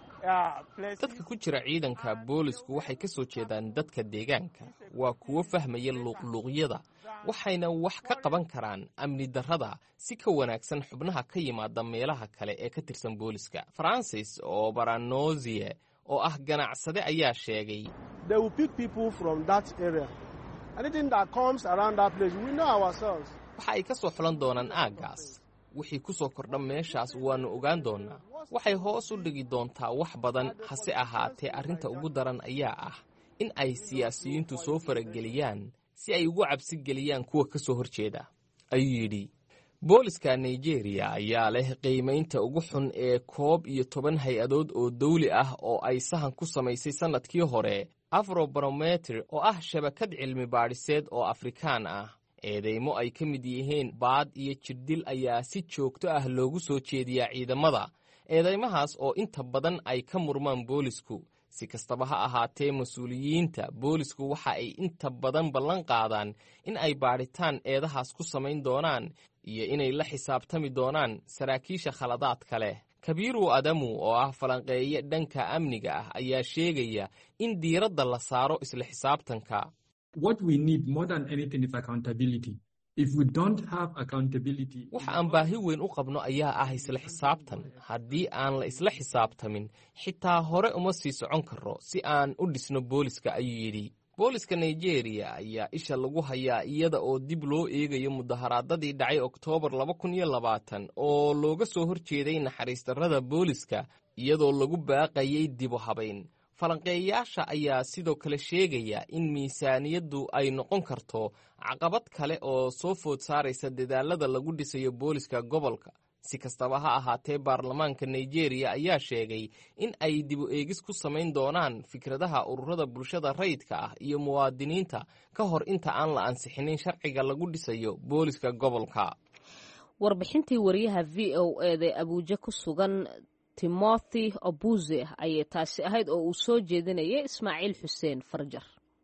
Speaker 9: uh, place.
Speaker 3: dadka ku jira ciidanka boolisku waxay ka soo jeedaan dadka deegaanka. waa kuwo fahmaya luuqluuqyada waxayna wax ka qaban karaan amni darrada si ka wanaagsan xubnaha ka yimaada meelaha kale ee ka tirsan booliska. Francis oo Baranozie oo ah ganacsade ayaa sheegay
Speaker 9: They will pick people from that area. Anything that comes around that place, we know ourselves.
Speaker 3: waxa ay ka soo xulan doonaan aaggaas. wixii ku soo kordha meeshaas waanu ogaan doonaa. waxay hoos u dhigi doontaa wax badan. hase ahaatee arrinta ugu daran ayaa ah in ay siyaasiyiintu soo farageliyaan si ay ugu cabsi geliyaan kuwa ka soo horjeeda, ayuu yidhi. booliska Nigeria ayaa leh qiimaynta ugu xun ee koob iyo toban hay-adood oo dawli ah oo ay sahan ku samaysay sanadkii hore. Afrobarometer oo ah shabakad cilmi baadhiseed oo Afrikaan ah. eedeymo ay ka mid yihiin baad iyo jirdil ayaa si joogto ah loogu soo jeediyaa ciidamada. eedeymahaas oo inta badan ay ka murmaan boolisku. si kastaba ha ahaatee mas-uuliyiinta boolisku waxa ay inta badan ballan qaadaan in ay baadhitaan eedahaas ku samayn doonaan iyo inay la xisaabtami doonaan saraakiisha khaladaadka leh. Kabiru Adamu oo ah falanqeeye dhanka amniga ah ayaa sheegaya in diiradda la saaro isla xisaabtanka.
Speaker 10: What we need more than anything is accountability. If we don't have accountability,
Speaker 3: waxa aan baahi weyn u qabno ayaa ah isla xisaabtan. haddii aan la isla xisaabtamin xitaa hore uma sii socon karo si aan u dhisno booliska, ayuu yidhi. booliska Nigeria ayaa isha lagu hayaa iyada oo dib loo eegayo mudaharaadadii dhacay Oktoobar laba kun iyo labaatan oo looga soo horjeeday naxariis darrada booliska iyadoo lagu baaqayay dib u habayn. falanqeeyayaasha ayaa sidoo kale sheegaya in miisaaniyaddu ay noqon karto caqabad kale oo soo food saaraysa dadaalada lagu dhisayo booliska gobolka. si kastaba ha ahaatee baarlamaanka Nigeria ayaa sheegay in ay dib u eegis ku samayn doonaan fikradaha ururada bulshada rayidka ah iyo muwaadiniinta ka hor inta aan la ansixinin sharciga lagu dhisayo booliska gobolka.
Speaker 1: warbixintii wariyaha V O A ee Abuja ku sugan Timothy Obuze ayay taasi ahayd oo uu soo jeedinayay Ismaaciil Xuseen Farjar.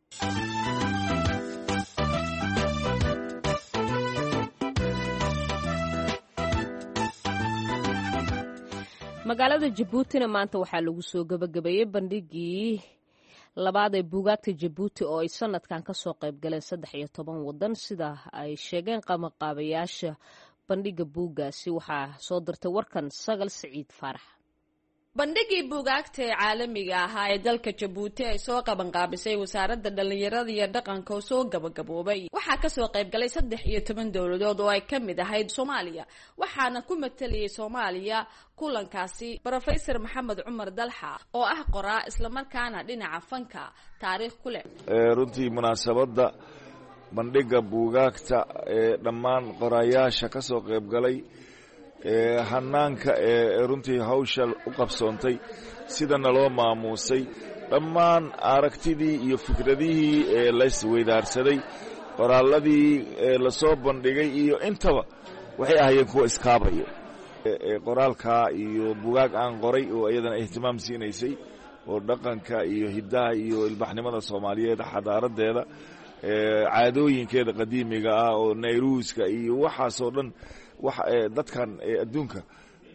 Speaker 1: magaalada Jabuutina maanta waxaa lagu soo gabagabeeyay bandhigii labaad ee buugaagta Jabuuti oo ay sanadkan ka soo qayb galeen saddex iyo toban wadan sida ay sheegeen qabanqaabayaasha bandhiga buugaasi. waxaa soo dirtay warkan Sagal Saciid Faarax.
Speaker 11: bandhigii buugaagta ee caalamiga ahaa ee dalka Jabuuti ay soo qabanqaabisay wasaaradda dhalinyarada iyo dhaqanka oo soo gabagaboobay waxaa ka soo qayb galay saddex iyo toban dowladood oo ay ka mid ahayd Soomaaliya. waxaana ku matalayay Soomaaliya kulankaasi Professor Maxamed Cumar Dalxa oo ah qoraa isla markaana dhinaca fanka taariikh ku leh.
Speaker 12: runtii munaasabadda bandhiga buugaagta ee dhammaan qorayaasha ka soo qayb galay hanaanka ee runtii hawsha u qabsoontay sidana loo maamuusay dhammaan aragtidii iyo fikradihii ee la isweydaarsaday qoraalladii ee lasoo bandhigay iyo intaba waxay ahaayeen kuwa iskaabayo. qoraalka iyo bugaag aan qoray oo iyadana ihtimaam siinaysay oo dhaqanka iyo hiddaha iyo ilbaxnimada Soomaaliyeed xadaaradeeda caadooyinkeeda qadiimiga ah oo Nayruuska iyo waxaas oo dhan wax dadkan adduunka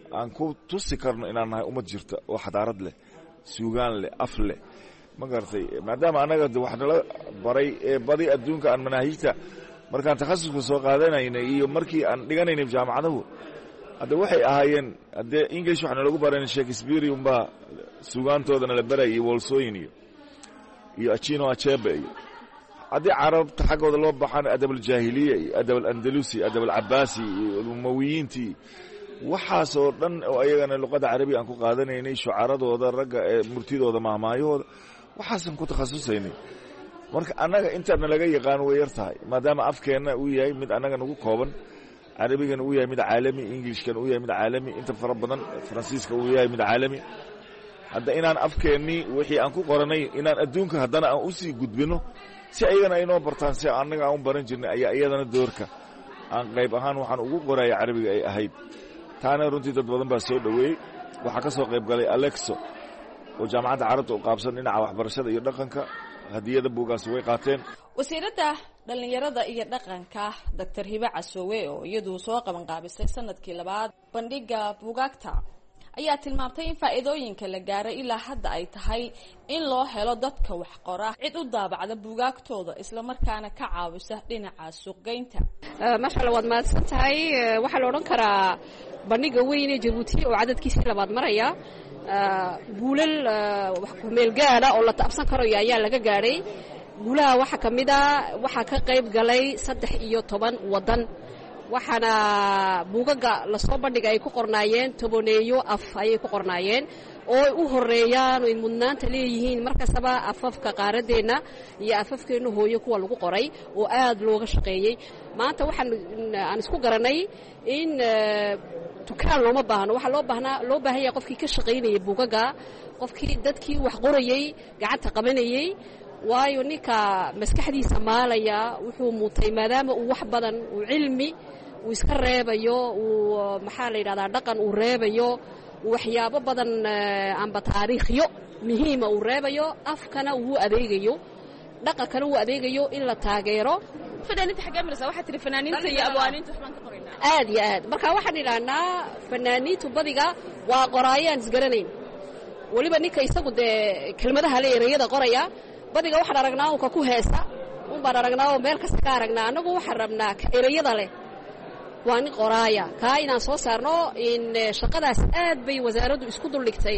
Speaker 12: aan ku tusi karno inaan nahay ummad jirta oo xadaarad leh suugaan leh af leh ma garatay maadaama annaga wax nala baray ee badi adduunka aan manaahijta markaan takhasuska soo qaadanaynay iyo markii aan dhiganaynay jaamacadahu hadda waxay ahaayeen haddee english waxaa nalagu barayn shakespeare umbaa suugaantoodana la barayay iyo wolsooyin iyo iyo achino achebe iyo haddii carabta xaggooda loo baxaan adab aljaahiliya iyo adab alandalusi adab alcabaasi iyo umawiyiintii waxaasoo dhan oo ayagana luqadda carabiga aan ku qaadanaynay shucaradooda ragga ee murtidooda mahmaayahooda waxaasan ku takhasusaynay marka annaga intaadna laga yaqaan way yar tahay maadaama afkeenna uu yahay mid annaga nagu kooban carabigana uu yahay mid caalami ingilishkana uu yahay mid caalami inta fara badan faransiiska uu yahay mid caalami hadda inaan afkeennii wixii aan ku qoranay inaan adduunka haddana aan u sii gudbino si ayagana ay noo bartaan si annaga aan u baran jirnay ayaa iyadana doorka aan qayb ahaan waxaan ugu qoraya carabiga ay ahayd taana runtii dad badan baa soo dhoweeyey waxaa ka soo qayb galay alexo oo jaamacadda carabta u qaabsan dhinaca waxbarashada iyo dhaqanka hadiyada buugaas way qaateen
Speaker 11: wasiiradda dhallinyarada iyo dhaqanka doctor hibe casoowe oo iyadu soo qaban qaabisay sanadkii labaad bandhiga buugaagta ayaa tilmaamtay in faa'iidooyinka la gaaray ilaa hadda ay tahay in loo helo dadka wax qora cid u daabacda buugaagtooda isla markaana ka caawisa dhinaca suuqgeynta.
Speaker 13: masha Allah waad mahadsan tahay waxaa la odhan karaa bandhiga weyn ee Jabuuti oo cadadkiisii labaad maraya guulal wax ku meel gaara oo la taabsan karo ayaa laga gaaray guulaha waxa kamid ah waxa ka qayb galay saddex iyo toban wadan waxaana buugaga la soo bandhigay ay ku qornaayeen tobaneeyo af ayay ku qornaayeen oo u horeeyaan oo mudnaanta leeyihiin markasaba afafka qaaradeena iyo afafkeena hooyo kuwa lagu qoray oo aad looga shaqeeyay maanta waxaan aan isku garanay in tukaan looma baahno waxa loo baahnaa loo baahan yahay qofkii ka shaqeynayay buugaga qofkii dadkii wax qorayay gacanta qabanayay waayo ninka maskaxdiisa maalaya wuxuu muutay maadaama uu wax badan uu cilmi uu iska reebayo uu maxaa la yidhahdaa dhaqan uu reebayo waxyaabo badan amba taariikhyo muhiima uu reebayo afkana uu adeegayo dhaqankana uu adeegayo in la taageero
Speaker 11: fanaaniinta xagee maraysa waxaa tiri fanaaniinta iyo abwaaniinta waxbaan ka qoraynaa
Speaker 13: aad iyo aad marka waxaan idhahnaa fanaaniintu badiga waa qoraayaan isgaranayn weliba ninka isagu dee kelmadaha le ereyada qoraya badiga waxaan aragnaa unka ku heesa un baan aragnaa oo meel kasta ka aragnaa annagu waxaan rabnaa ka ereyada leh waa nin qoraaya kaa inaan soo saarno in shaqadaas aad bay wasaaraddu isku duldhigtay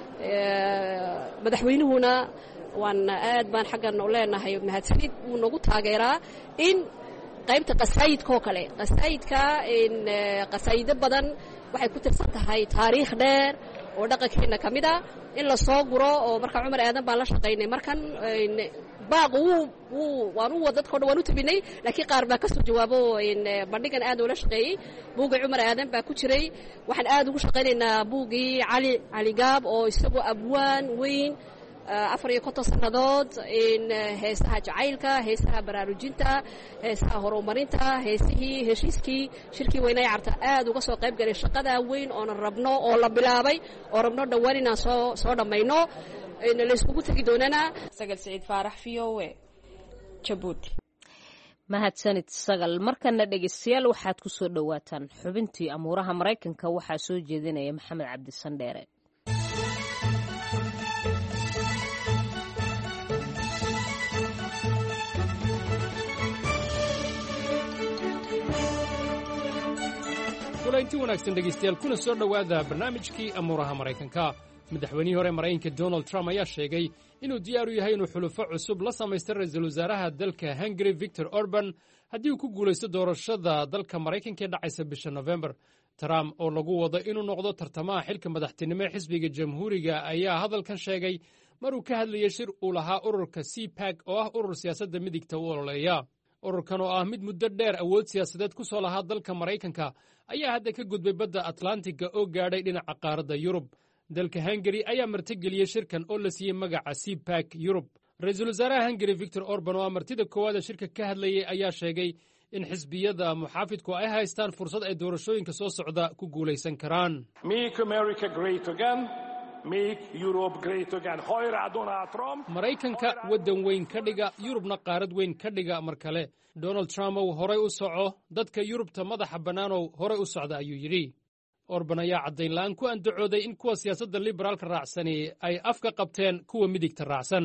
Speaker 13: madaxweynuhuna waan aad baan xaggan u leenahay mahadsanid wuu nagu taageeraa in qaybta qasaayidkaoo kale qasaayidka in qasaayido badan waxay ku tirsan tahay taariikh dheer oo dhaqankeena ka mid a in la soo guro oo marka cumar aadan baan la shaqaynay markan baaq wuu wuu waan u dadkoo dhan waan u tabinay laakiin qaar baa ka soo jawaabo in bandhigan aad ula shaqeeyey buugga cumar aadan baa ku jiray waxaan aad ugu shaqaynaynaa buuggii cali cali gaab oo isagoo abwaan weyn afar iyo konton sannadood in heesaha jacaylka heesaha baraarujinta heesaha horumarinta heesihii heshiiskii shirkii weynay carta aad uga soo qayb galay shaqadaa weyn oona rabno oo la bilaabay oo rabno dhowaan inaan soo soo dhammayno la iskugu tegi doonana
Speaker 11: sagal siciid faarax v o a Jabuuti.
Speaker 1: mahadsanid sagal markana dhegeystayaal waxaad ku soo dhawaataan xubintii amuuraha Mareykanka waxaa soo jeedinaya Maxamed Cabdi Sandheere.
Speaker 14: inti wanaagsan dhegaystayaal kuna soo dhowaada barnaamijkii amuuraha maraykanka madaxweynihii hore maraykanka donald trump ayaa sheegay inuu diyaar u yahay inuu xulufo cusub la samaysta ra'iisul wasaaraha dalka hungary victor orban haddii uu ku guulaysto doorashada dalka maraykanka ee dhacaysa bisha nofembar trump oo lagu wado inuu noqdo tartamaha xilka madaxtinimo ee xisbiga jamhuuriga ayaa hadalkan sheegay maruu ka hadlayay shir uu lahaa ururka c pag oo ah urur siyaasadda midigta u ololeeya ururkan oo ah mid muddo dheer awood siyaasadeed ku soo lahaa dalka maraykanka ayaa hadda ka gudbay badda atlantiga oo gaadhay dhinaca qaaradda yurub dalka hungari ayaa martigeliyey shirkan oo la siiyey magaca c pag yurub ra-iisul wasaaraha hungari victor orban oo ah martida koowaada shirka ka hadlayey ayaa sheegay in xisbiyada muxaafidku ay haystaan fursad ay doorashooyinka soo socda ku guulaysan karaan maraykanka waddan weyn ka dhiga yurubna qaarad weyn ka dhiga mar kale donald trump ow horay u soco dadka yurubta madaxa bannaanow horay u socda ayuu yidhi orban ayaa caddayn la'aan ku andacooday in kuwa siyaasadda liberaalka raacsani ay afka qabteen kuwa midigta raacsan.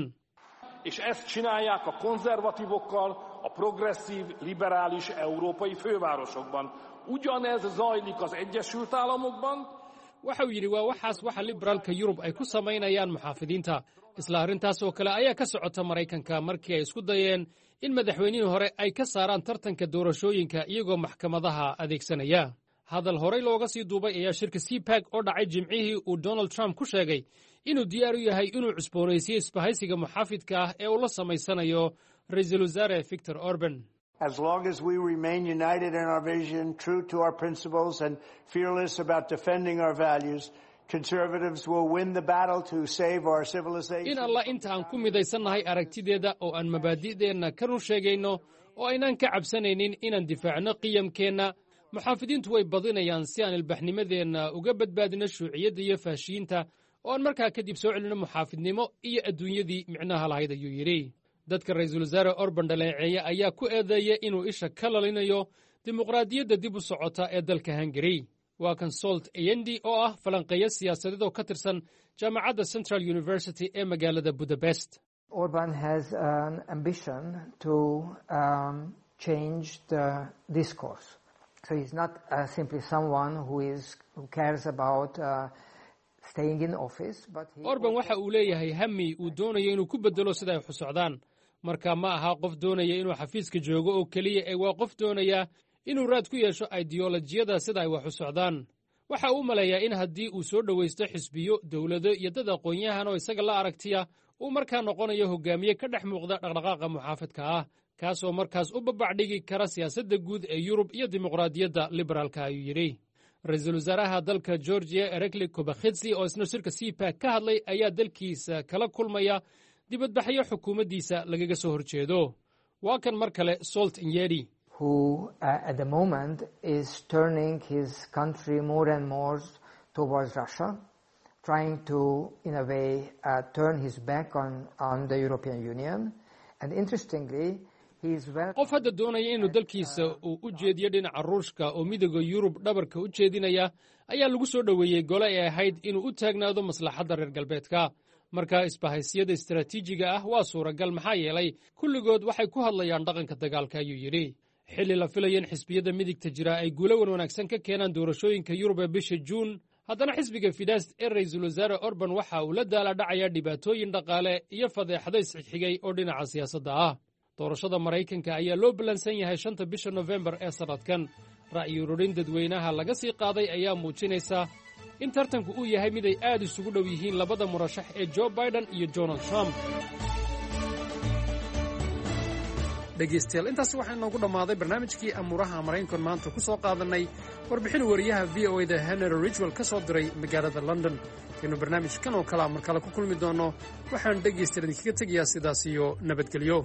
Speaker 15: És ezt csinálják a konzervatívokkal a progresszív, liberális európai fővárosokban. Ugyanez zajlik az Egyesült Államokban.
Speaker 14: Waxa uu yidhi waa waxaas waxa liberaalka Yurub ay ku samaynayaan muxaafidiinta. Isla arrintaas oo kale ayaa ka socota Maraykanka markii ay isku dayeen in madaxweynihii hore ay ka saaraan tartanka doorashooyinka iyagoo maxkamadaha adeegsanaya. Hadal horey looga sii duubay ayaa shirka C PAC oo dhacay Jimcihii uu Donald Trump ku sheegay inuu diyaar u yahay inuu cusboonaysiiyo isbahaysiga muxaafidka ah ee uu la samaysanayo ra'iisul wasaare Viktor Orban.
Speaker 16: As long as we remain united in our vision, true to our principles and fearless about defending our values, conservatives will win the battle to save our civilization.
Speaker 14: In Allah inta aan ku midaysannahay aragtideeda oo aan mabaadi'deenna ka run sheegayno oo aynaan ka cabsanaynin inaan difaacno qiyamkeenna, muxaafidiintu way badinayaan si aan ilbaxnimadeenna uga badbaadino shuuciyadda iyo faashiyiinta oo aan markaa kadib soo celino muxaafidnimo iyo adduunyadii micnaha lahayd ayuu yidhi. dadka ra'iisul wasaare Orban dhaleeceeya ayaa ku eedeeyay inuu isha ka lalinayo dimuqraadiyadda dib u socota ee dalka Hungary. Waa kan Solt Eyendi oo ah falanqeeya siyaasadeed oo ka tirsan jaamacadda Central University ee magaalada Budapest.
Speaker 17: Orban has an ambition to um, change the discourse. So he's not uh, simply someone who is who cares about uh, staying in office, but he
Speaker 14: Orban waxa uu leeyahay hami uu doonayo inuu ku bedelo sida ay u socdaan. Marka ma aha qof doonaya inuu xafiiska joogo oo kaliya ee waa qof doonaya inuu raad ku yeesho ideolojiyada sida ay wax u socdaan. Waxa uu maleeyaa in haddii uu soo dhawaysto xisbiyo, dawlado iyo dad aqoon-yahan oo isaga la aragtiya, uu markaa noqonayo hogaamiye ka dhex muuqda dhaqdhaqaaqa muxaafidka ah, kaas oo markaas u babacdhigi kara siyaasadda guud ee Yurub iyo dimuqraadiyadda liberaalka ayuu yidhi. Ra'iisul wasaaraha dalka Georgia Erekli Kobakhidze oo isna shirka C PAC ka hadlay ayaa dalkiisa kala kulmaya dibadbaxyo xukuumaddiisa lagaga soo horjeedo. Waa kan mar kale Solt Eyendi,
Speaker 17: who uh, at the moment is turning his country more and more towards Russia, trying to, in a way, uh, turn his back on, on the European Union. And interestingly, he is well...
Speaker 14: qof hadda doonaya inuu dalkiisa uu u jeediyo dhinaca Ruushka oo midowga Yurub dhabarka u jeedinaya ayaa lagu soo dhoweeyey gole ay ahayd inuu u taagnaado maslaxadda reer galbeedka. Marka isbahaysiyada istaraatiijiga ah waa suuragal maxaa yeelay kulligood waxay ku hadlayaan dhaqanka dagaalka ayuu yidhi. Xilli la filayo in xisbiyada midigta jira ay guulo wanaagsan ka keenaan doorashooyinka Yurub ee bisha Juun, haddana xisbiga Fidesz ee ra'iisul wasaare Orban waxa uu la daala dhacaya dhibaatooyin dhaqaale iyo fadeexado isxigxigay oo dhinaca siyaasadda ah. Doorashada Maraykanka ayaa loo ballansan yahay shanta bisha November ee sanadkan. Ra'yi ururin dadweynaha laga sii qaaday ayaa muujinaysa in tartanku uu yahay mid ay aad isugu dhow yihiin labada murashax ee Joe Biden iyo Donald Trump. dhegaystayaal intaas waxaa inoogu dhammaaday barnaamijkii amuuraha maraykanka maanta ku soo qaadanay warbixin wariyaha v o da Henry Ridgwell ka soo diray magaalada London. inuu barnaamijkan oo kala mar kale ku kulmi doono waxaan dhegaystayaal idinkaga tegayaa sidaas iyo nabadgelyo.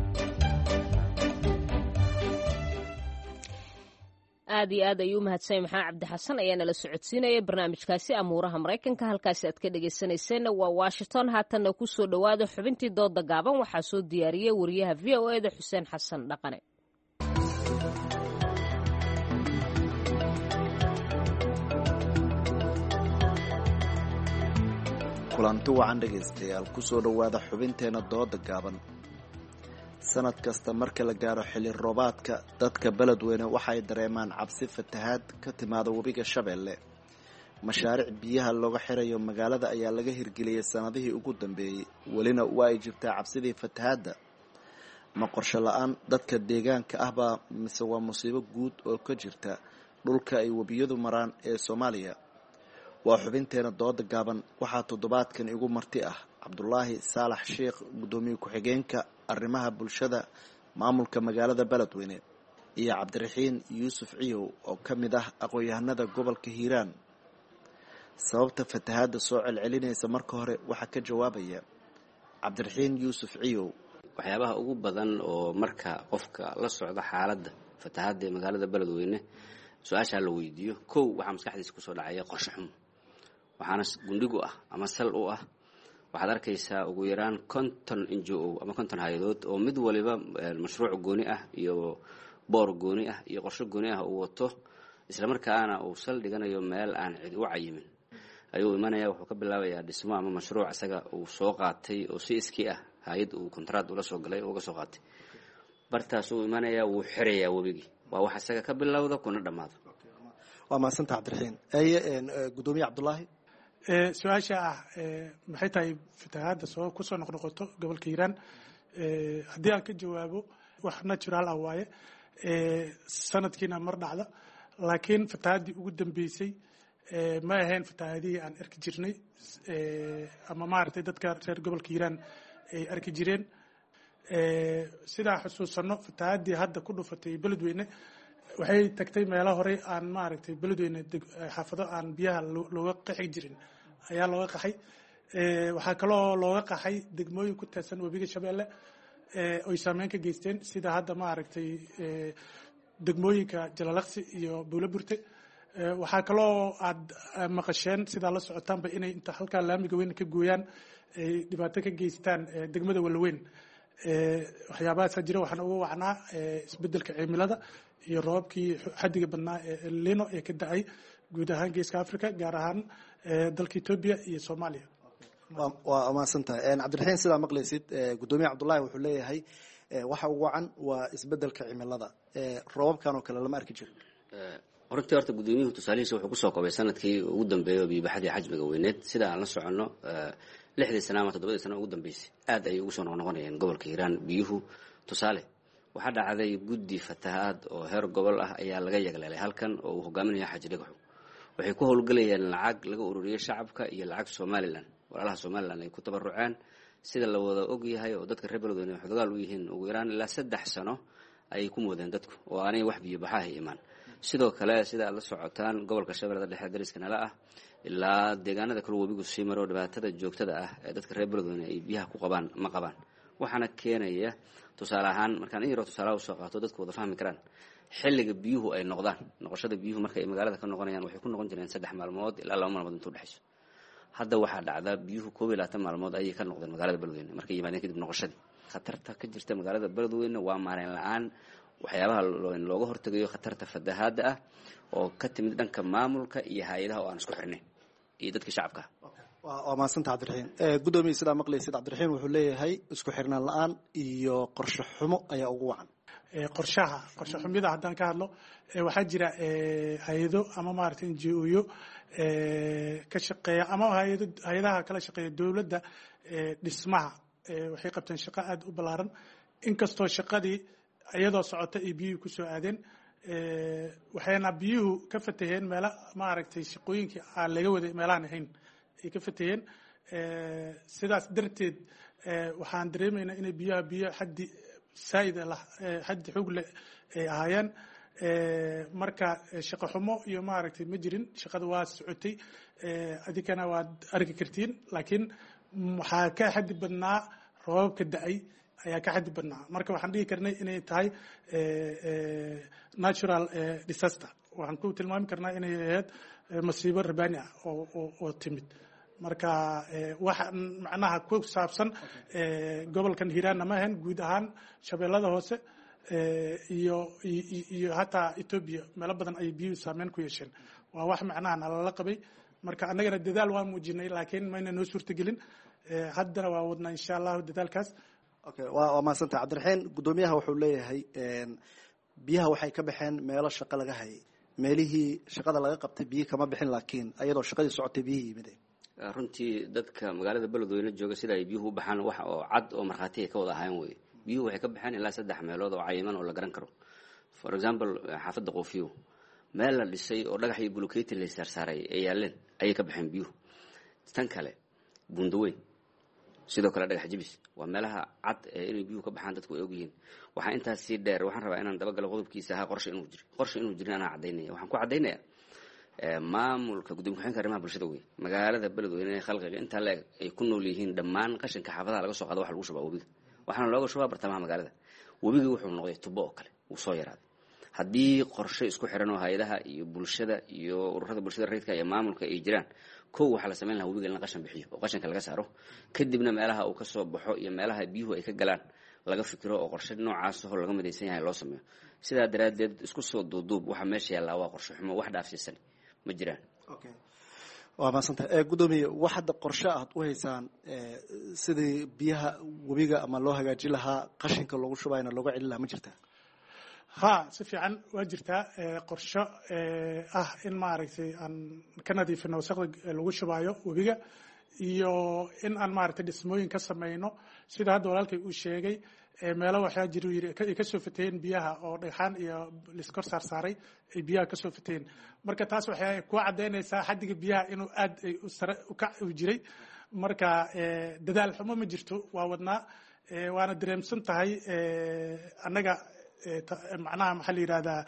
Speaker 1: aad iyo aad ayuu mahadsan maxaa cabdi xasan ayaa nala socodsiinaya barnaamijkaasi amuuraha maraykanka. halkaasi aad ka dhegaysanayseena waa Washington. haatanna ku soo dhowaada xubintii dooda gaaban waxaa soo diyaariyey wariyaha v o e da Xuseen Xasan Dhaqane.
Speaker 18: kulanti wacan dhegaystayaal ku soo dhowaada xubinteena dooda gaaban. sanad kasta marka la gaaro xilli roobaadka dadka beledweyne waxay dareemaan cabsi fatahaad ka timaada webiga Shabeelle. mashaariic biyaha looga xirayo magaalada ayaa laga hirgeliyay sanadihii ugu dambeeyay, welina waa ay jirtaa cabsidii fatahaadda. ma qorshe la-aan dadka deegaanka ahbaa mise waa musiibo guud oo ka jirta dhulka ay webiyadu maraan ee Soomaaliya? waa xubinteena dooda gaaban. waxaa toddobaadkan igu marti ah Cabdulaahi Saalax Sheekh, gudoomiye ku-xigeenka arrimaha bulshada maamulka magaalada beledweyne, iyo Cabdiraxiin Yuusuf Ciyow oo ka mid ah aqoon-yahanada gobolka Hiiraan. sababta fatahaadda soo celcelinaysa marka hore waxaa ka jawaabaya Cabdiraxiin Yuusuf Ciyow.
Speaker 19: waxyaabaha ugu badan oo marka qofka la socda xaaladda fatahaadda ee magaalada beledweyne su-aasha la weydiiyo, kow waxaa maskaxdiisa kusoo dhacaya qorshe xumo, waxaana gundhigu ah ama sal u ah waxaad arkaysaa ugu yaraan konton N G O ama konton hay-adood oo mid waliba mashruuc gooni ah iyo boor gooni ah iyo qorshe gooni ah uu wato islamarkaana uu saldhiganayo meel aan cid u cayimin ayuu imanaya. wuxuu ka bilaabayaa dhismo ama mashruuc isaga uu soo qaatay oo si iskii ah hay-ad uu kontraad ula soo galay uga soo qaatay. bartaas uu imanaya wuu xirayaa webigii. waa wax isaga ka bilowda kuna dhammaado.
Speaker 18: waa mahadsanta cabdiraxiin. eye gudoomiye cabdulaahi,
Speaker 20: su-aasha ah maxay tahay fatahaadda soo kusoo noqnoqoto gobolka hiiraan? haddii aan ka jawaabo, wax natural ah waaye, sanadkiina mar dhacda, laakiin fatahaaddii ugu dambeysay ma ahayn fatahaadihii aan arki jirnay ama maaragtay dadka reer gobolka hiiraan ay arki jireen. sidaa xusuusano fatahaaddii hadda ku dhufatay beledweyne waxay tagtay meelo horey aan maaragtay beledweyne xaafado aan biyaha looga qaxi jirin ayaa looga qaxay. waxaa kaloo looga qaxay degmooyin ku teedsan webiga shabeelle oy saameyn ka geysteen, sida hadda maaragtay degmooyinka jalalaqsi iyo buulo burte. waxaa kaloo aad maqasheen sidaa la socotaanba inay inta halkaa laamiga weyn ka gooyaan ay dhibaato ka geystaan degmada walaweyn. waxyaabahaasa jira. waxaan uga wacnaa isbedelka cimilada iyo roobabkii xadiga badnaa ee lino ee ka da-ay guud ahaan geeska africa, gaar ahaan dalka etoobiya iyo soomaaliya.
Speaker 18: waa mahadsantahay cabdiraxiin. sidaa maqlaysid gudoomiye cabdullaahi wuxuu leeyahay waxa ugu wacan waa isbedelka cimilada. roobabkan oo kale lama arki jirin.
Speaker 19: runtii horta gudoomiyuhu tusaalihiisa wuxuu kusoo koobay sanadkii ugu dambeeyay oo biibaxadii xajmiga weyneed. sida aan la soconno lixdii sana ama toddobadii sana ugu dambeysay aad ayay ugu soo noqnoqonayeen gobolka hiiraan biyuhu. tusaale waxaa dhacday guddi fatahaad oo heer gobol ah ayaa laga yagleelay halkan oo uu hogaaminaya xaaji dhagaxu. waxay ku howlgelayeen lacag laga ururiyey shacabka iyo lacag somalilan, walaalaha somalilan ay ku tabaruceen. sida la wada og yahay oo dadka reer beledweyne xudgaal u yihiin, ugu yaraan ilaa saddex sano ayay ku moodeen dadku oo aanay wax biyo baxaahay imaan. sidoo kale sida aad la socotaan gobolka shabeellada dhexe dariska nala ah ilaa deegaanada kale webigu sii maro, dhibaatada joogtada ah ee dadka reer beledweyne ay biyaha ku qabaan ma qabaan. waxaana keenaya tusaale ahaan markaan in yaroo tusaalaha usoo qaato dadku wada fahmi karaan, xilliga biyuhu ay noqdaan, noqoshada biyuhu marka ay magaalada ka noqonayaan waxay ku noqon jireen saddex maalmood ilaa laba maalmood intuu dhexayso. hadda waxaa dhacda biyuhu koob iyo labaatan maalmood ayay ka noqdeen magaalada beledweyne markay yimaadeen kadib noqoshadii. khatarta ka jirta magaalada beledweyne waa maarayn la-aan waxyaabaha looga hortegayo khatarta fatahaadda ah oo ka timid dhanka maamulka iyo hay-adaha oo aan isku xirnayn iyo dadka shacabka.
Speaker 18: waa mahadsanta cabdiraxiin. gudoomiye sidaa maqlaysid cabdiraxiin wuxuu leeyahay isku xirnaan la-aan iyo qorshe xumo ayaa ugu wacan.
Speaker 20: qorshaha qorshe xumida haddaan ka hadlo, waxaa jira hay-ado ama maaragtay n g o-yo ka shaqeeya ama hay-ado hay-adaha kala shaqeeya dowladda dhismaha. waxay qabteen shaqo aada u ballaaran, inkastoo shaqadii iyadoo socota ay biyuhu kusoo aadeen. waxayna biyuhu ka fataheen meela maaragtay shaqooyinkii aan laga waday meelahaan ahayn ay ka fataheen. sidaas darteed waxaan dareemaynaa inay biyaha biyo xaddi saaid lah xaddi xoog leh ay ahaayeen. marka shaqo xumo iyo maaragtay ma jirin, shaqada waa socotay, adikana waad arki kartiin. laakiin waxaa ka xaddi badnaa roobabka da-ay ayaa ka xaddi badnaa. marka waxaan dhigi karnay inay tahay natural disaster. waxaan ku tilmaami karnaa inay ahayd masiibo rabaani ah oo oo timid. marka wax macnaha ku saabsan gobolkan hiiraanna ma ahayn, guud ahaan shabeellada hoose iyo iyo hataa etoobiya meelo badan ay biyuhu saameyn ku yeesheen. waa wax macnaha nalala qabay. marka annagana dadaal waa muujinay, laakiin mayna noo suurtagelin. haddana waa wadnaa insha allahu dadaalkaas.
Speaker 18: okay waa mahadsantahay cabdiraxiin. gudoomiyaha wuxuu leeyahay biyaha waxay ka baxeen meelo shaqo laga hayay, meelihii shaqada laga qabtay biyi kama bixin, laakiin ayadoo shaqadii socotay biyihii yimideen.
Speaker 19: runtii dadka magaalada beledweyne jooga sida ay biyuhu u baxaan wax oo cad oo markhaati ay ka wada ahayn weye. biyuhu waxay ka baxeen ilaa saddex meelood oo cayiman oo la garan karo. for example xaafadda qoofiyo meel la dhisay oo dhagax iyo buluketi la saarsaaray ay yaaleen ayay ka baxeen biyuhu. tan kale bundaweyn sidoo kale dhagax jibis waa meelaha cad ee inay biyuhu ka baxaan dadku ay ogyihiin. waxaa intaas sii dheer, waxaan rabaa inaan dabagalo qodobkiisa ahaa qorshe inuu jiro. qorshe inuu jirin anaa cadaynaya. waxaan ku caddaynaya maamulka gudoomiye ku-xigeenka arrimaha bulshada wey magaalada beledweyne khalqiga intaa leeg ay ku nool yihiin dhammaan qashinka xaafadaha laga soo qaado waxa lagu shubaa webiga, waxaana looga shubaa bartamaha magaalada. webigii wuxuu noqday tubo oo kale, wuu soo yaraaday. haddii qorshe isku xiran oo hay-adaha iyo bulshada iyo ururada bulshada rayidka iyo maamulka ay jiraan, kow waxaa la samayn lahaa webiga in la qashan bixiyo oo qashanka laga saaro, kadibna meelaha uu ka soo baxo iyo meelaha biyuhu ay ka galaan laga fikiro oo qorshe noocaas oo laga midaysan yahay loo sameeyo. sidaa daraaddeed isku soo duuduub waxa meesha yaalla waa qorshe xumo wax dhaafsiisan ma jiraan.
Speaker 18: okay waa maasanta gudoomiye wax hadda qorshe aad u haysaan sidii biyaha webiga ama loo hagaajin lahaa qashinka loogu shubayna looga celin lahaa ma jirtaa?
Speaker 20: ha si fiican waa jirtaa qorsho ah in maaragtay aan ka nadiifino wasaqda lagu shubayo webiga iyo in aan maaragtay dhismooyin ka samayno sida hadda walaalkay uu sheegay meelo waxaa jira yiri ay ka soo fateen biyaha oo dhagxaan iyo liskor saar saaray ay biyaha ka soo fateen marka taas waxay ku cadeynaysaa xaddiga biyaha inuu aad ay u sare u kac u jiray marka dadaal xumo ma jirto waa wadnaa waana dareemsan tahay annaga macnaha maxaa la yidhahdaa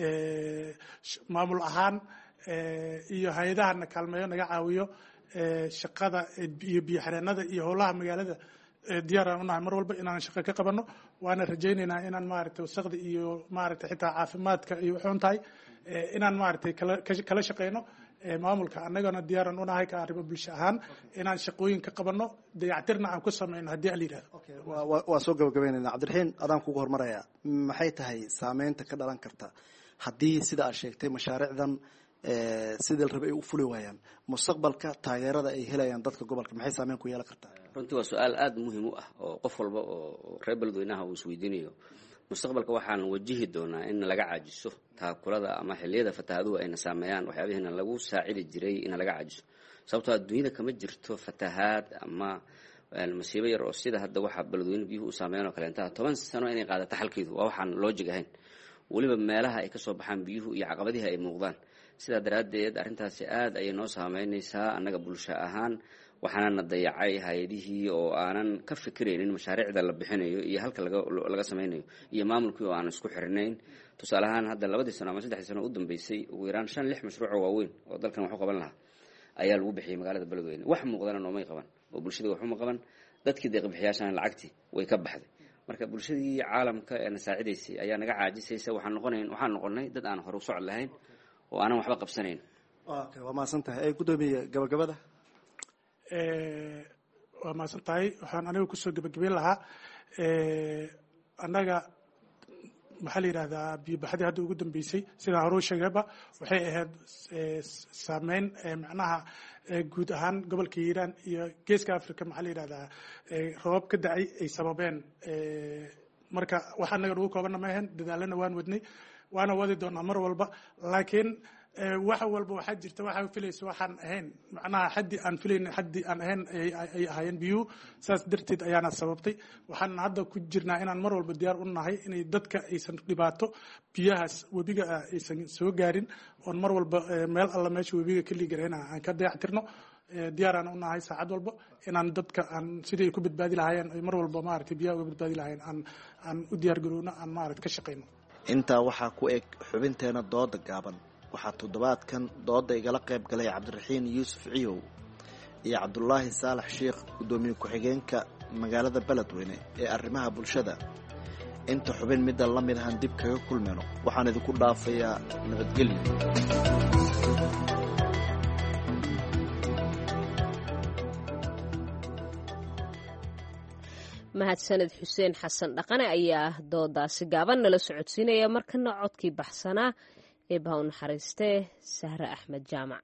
Speaker 20: maamul ahaan iyo hay-adahana kaalmeeyo naga caawiyo shaqada iyo biyo xireenada iyo howlaha magaalada diyaar aan unahay mar walba inaan shaqo ka qabano waana rajaynaynaa inaan maaragtay wasaqda iyo maaragtay xitaa caafimaadka iyo wuxuun tahay inaan maaragtay kala kala shaqeyno maamulka annagana diyaaran unahay ka arrimo bulsho ahaan inaan shaqooyin ka qabano dayactirna aan ku sameyno haddii aan la yidhahdo.
Speaker 18: waa soo gabagabaynaynaa. cabdiraxiin adaan kugu hormaraya maxay tahay saameynta ka dhalan karta haddii sida aad sheegtay mashaariicdan sidii la rabay ay u fuli waayaan mustaqbalka taageerada ay helayaan dadka gobolka maxay saameyn ku yeelan kartaa?
Speaker 19: runtii waa su-aal aada muhiim u ah oo qof walba oo reer beledweynaha uu isweydiinayo. mustaqbalka waxaan wajihi doonaa in laga caajiso taakulada ama xilliyada fatahaaduhu ayna saameeyaan waxyaabihiina lagu saacidi jiray in laga caajiso sababtoo adduunyada kama jirto fatahaad ama masiibo yar oo sida hadda waxa beledweyne biyuhu u saameeyaan oo kaleenta toban sano inay qaadato xalkeedu waa waxaan loojig ahayn weliba meelaha ay kasoo baxaan biyuhu iyo caqabadihi ay muuqdaan. sidaa daraaddeed arrintaasi aad ayay noo saameynaysaa annaga bulsho ahaan waxaanana dayacay hay-adihii oo aanan ka fikiraynin mashaariicda la bixinayo iyo halka laga laga samaynayo iyo maamulkii oo aan isku xirinayn. tusaale ahaan hadda labadii sano ama saddexdii sano u dambeysay ugu yaraan shan lix mashruuc oo waaweyn oo dalkan wax u qaban lahaa ayaa lagu bixiyey magaalada beledweyne wax muuqdana noomay qaban oo bulshada wax uma qaban dadkii deeq-bixiyaashana lacagtii way ka baxday. marka bulshadii caalamka ee na saacidaysay ayaa naga caajisaysa waxaan noqonayn waxaan noqonay dad aan hore u socod lahayn oo aanan waxba qabsanayn.
Speaker 18: okay waa mahadsan tahay gudoomiye gabagabada.
Speaker 20: waa mahadsan tahay waxaan aniga kusoo gebagabeyn lahaa annaga maxaa la yidhahdaa biyobaxdii hadda ugu dambeysay sidaan horuu sheegayba waxay ahayd saameyn macnaha guud ahaan gobolka hiiraan iyo geeska africa maxaa la yidhahdaa roobab ka da-ay ay sababeen marka wax annaga nagu koobana ma ahayn dadaalana waan wadnay waana wadi doonaa mar walba laakiin wax walba waxaa jirta waxaa filaysa waxaan ahayn macnaha xaddi aan filayn xaddi aan ahayn ay ahaayeen biyuhu saas darteed ayaana sababtay waxaan hadda ku jirnaa inaan mar walba diyaar u nahay inay dadka aysan dhibaato biyahaas webiga ah aysan soo gaarin oon mar walba meel alla meesha webiga ka liigarayna aan ka dayactirno diyaaraan u nahay saacad walba inaan dadka aan sidii ay ku badbaadi lahaayeen ay mar walba maaragtay biyaha uga badbaadi lahaayeen aan aan u diyaar garowno aan maaragtay ka shaqayno.
Speaker 18: intaa waxaa ku eg xubinteena dooda gaaban waxaa toddobaadkan dooda igala qayb galay cabdiraxiin yuusuf ciyow iyo cabdulaahi saalax sheikh gudoomiye ku-xigeenka magaalada beledweyne ee arrimaha bulshada. inta xubin midda la mid ahaan dib kaga kulmayno waxaan idinku dhaafayaa nabadgelyo.
Speaker 1: mahadsaned xuseen xasan dhaqane ayaa doodaasi gaaban nala socodsiinaya markana codkii baxsanaa ee baa u naxariistee sahre axmed jaamac.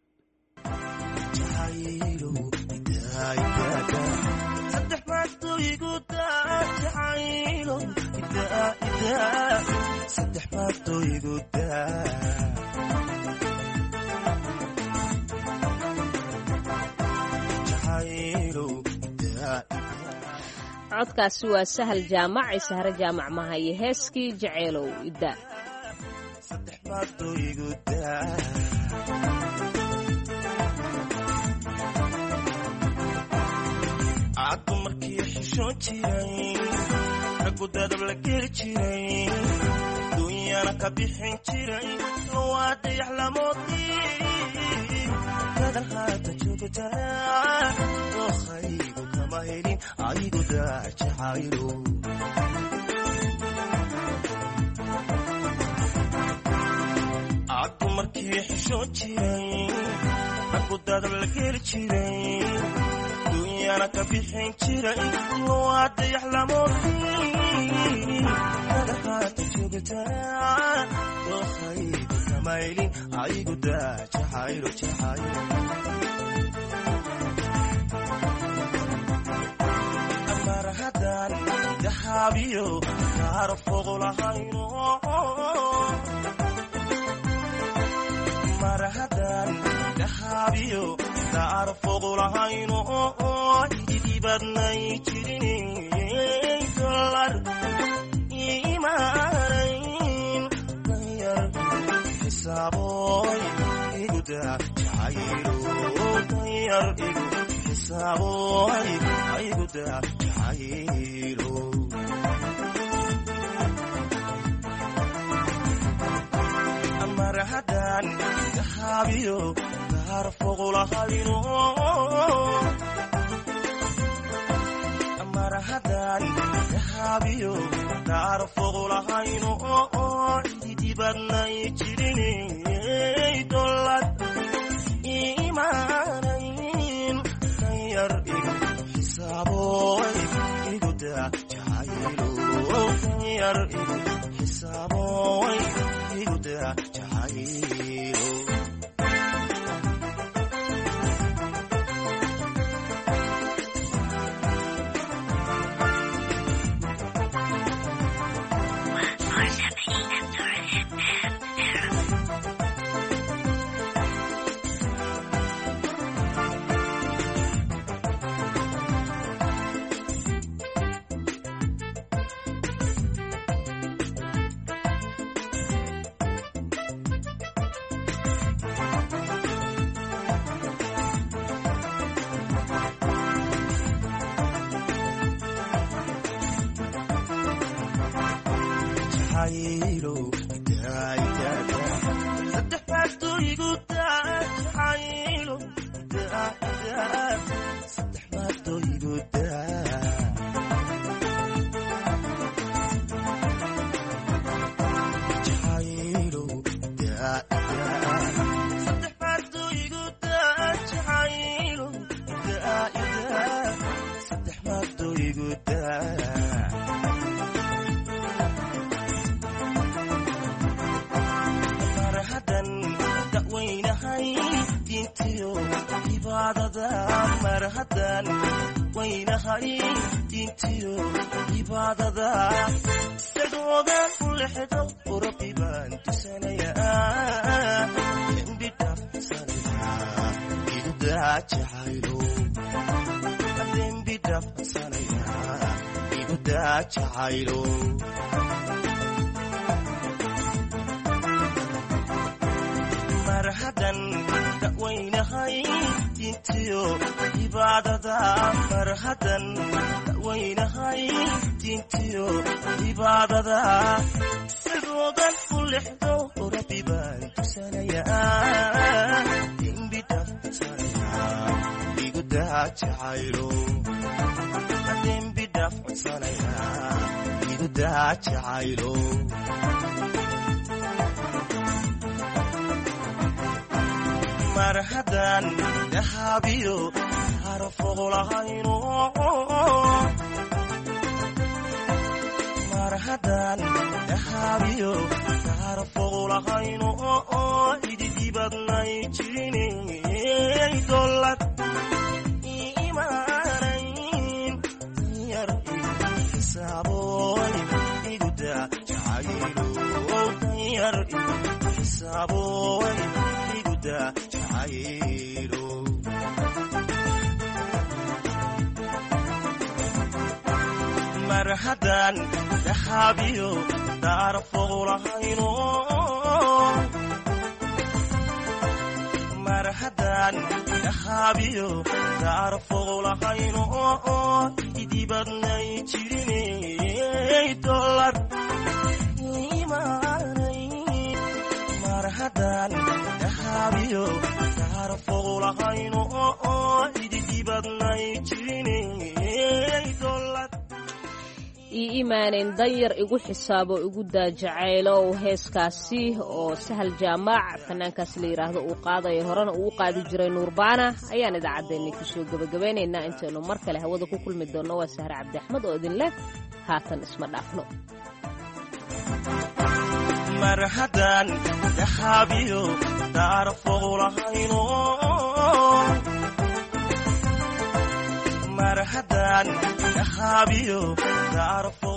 Speaker 1: codkaasi waa sahal jaamac ee sahre jaamac mahaye heeskii jaceylow idda.
Speaker 21: caddu markii xishoon jiray raggu dadab la geli jiray dunyana ka bixin jiray waa dayax lamoodii dadan haata joogtaa dokhaygu kama helin aygu daajacaylo caddu markii xishoon jiray raggu dadab la geli jiray dunyana ka bixin jiray waa dayax lamoodii madaxaad joogtaa dookaygu kamaylin aygu daa jacaylo jacaylo mar haddaan dahaabiyo kaara foq lahayno mar haddaan dahaabiyo kaara foq lahayno idibadnay jirin dolar imaanayn danyar xisaaboy iguda jacaylo danyar igu xisaaboy iguda jacaylo mar haddaan dahaabiyo kaara foq lahayno mar haddaan dahaabiyo kaara foq lahayno idibadnay jirin dolar imaanayn danyar igu xisaaboy iguda jacaylo danyar igu xisaaboy iguda jacaylo mar haddaan dawaynahay diintiyo cibaadada mar haddaan dawaynahay diintiyo cibaadada sidoodan u lexdo rabbi baan tusanayaa dembi dhaafsanaya igu daa jacaylo dembi dhaafsanaya igu daa jacaylo mar haddaan dahaabiyo kaara foq lahayno mar haddaan dahaabiyo kaara foq lahayno ididibadnay jirin dolar imaanayn danyar igu xisaaboy iguda jacaylo danyar igu xisaaboy iguda jacaylo mar haddaan dahaabiyo kaara foq lahayno mar haddaan dahaabiyo kaara foq lahayno idibadnay jirin dolar imaanayn mar haddaan dahaabiyo kaara foq lahayno idibadnay jirin dolar
Speaker 1: ii imaanayn danyar igu xisaabo igu daajacaylo heeskaasi oo sahal jaamac fanaankaasi la yidhaahdo uu qaadayo horena uu qaadi jiray nuurbaana ayaan idaacaddeenni kusoo gebagabeynaynaa intaynu mar kale hawada ku kulmi doonno waa sahre cabdi axmed oo idin leh haatan isma dhaafno
Speaker 21: mar haddaan dahabiyo daarfow lahayno mar haddaan dahabiyo daarfow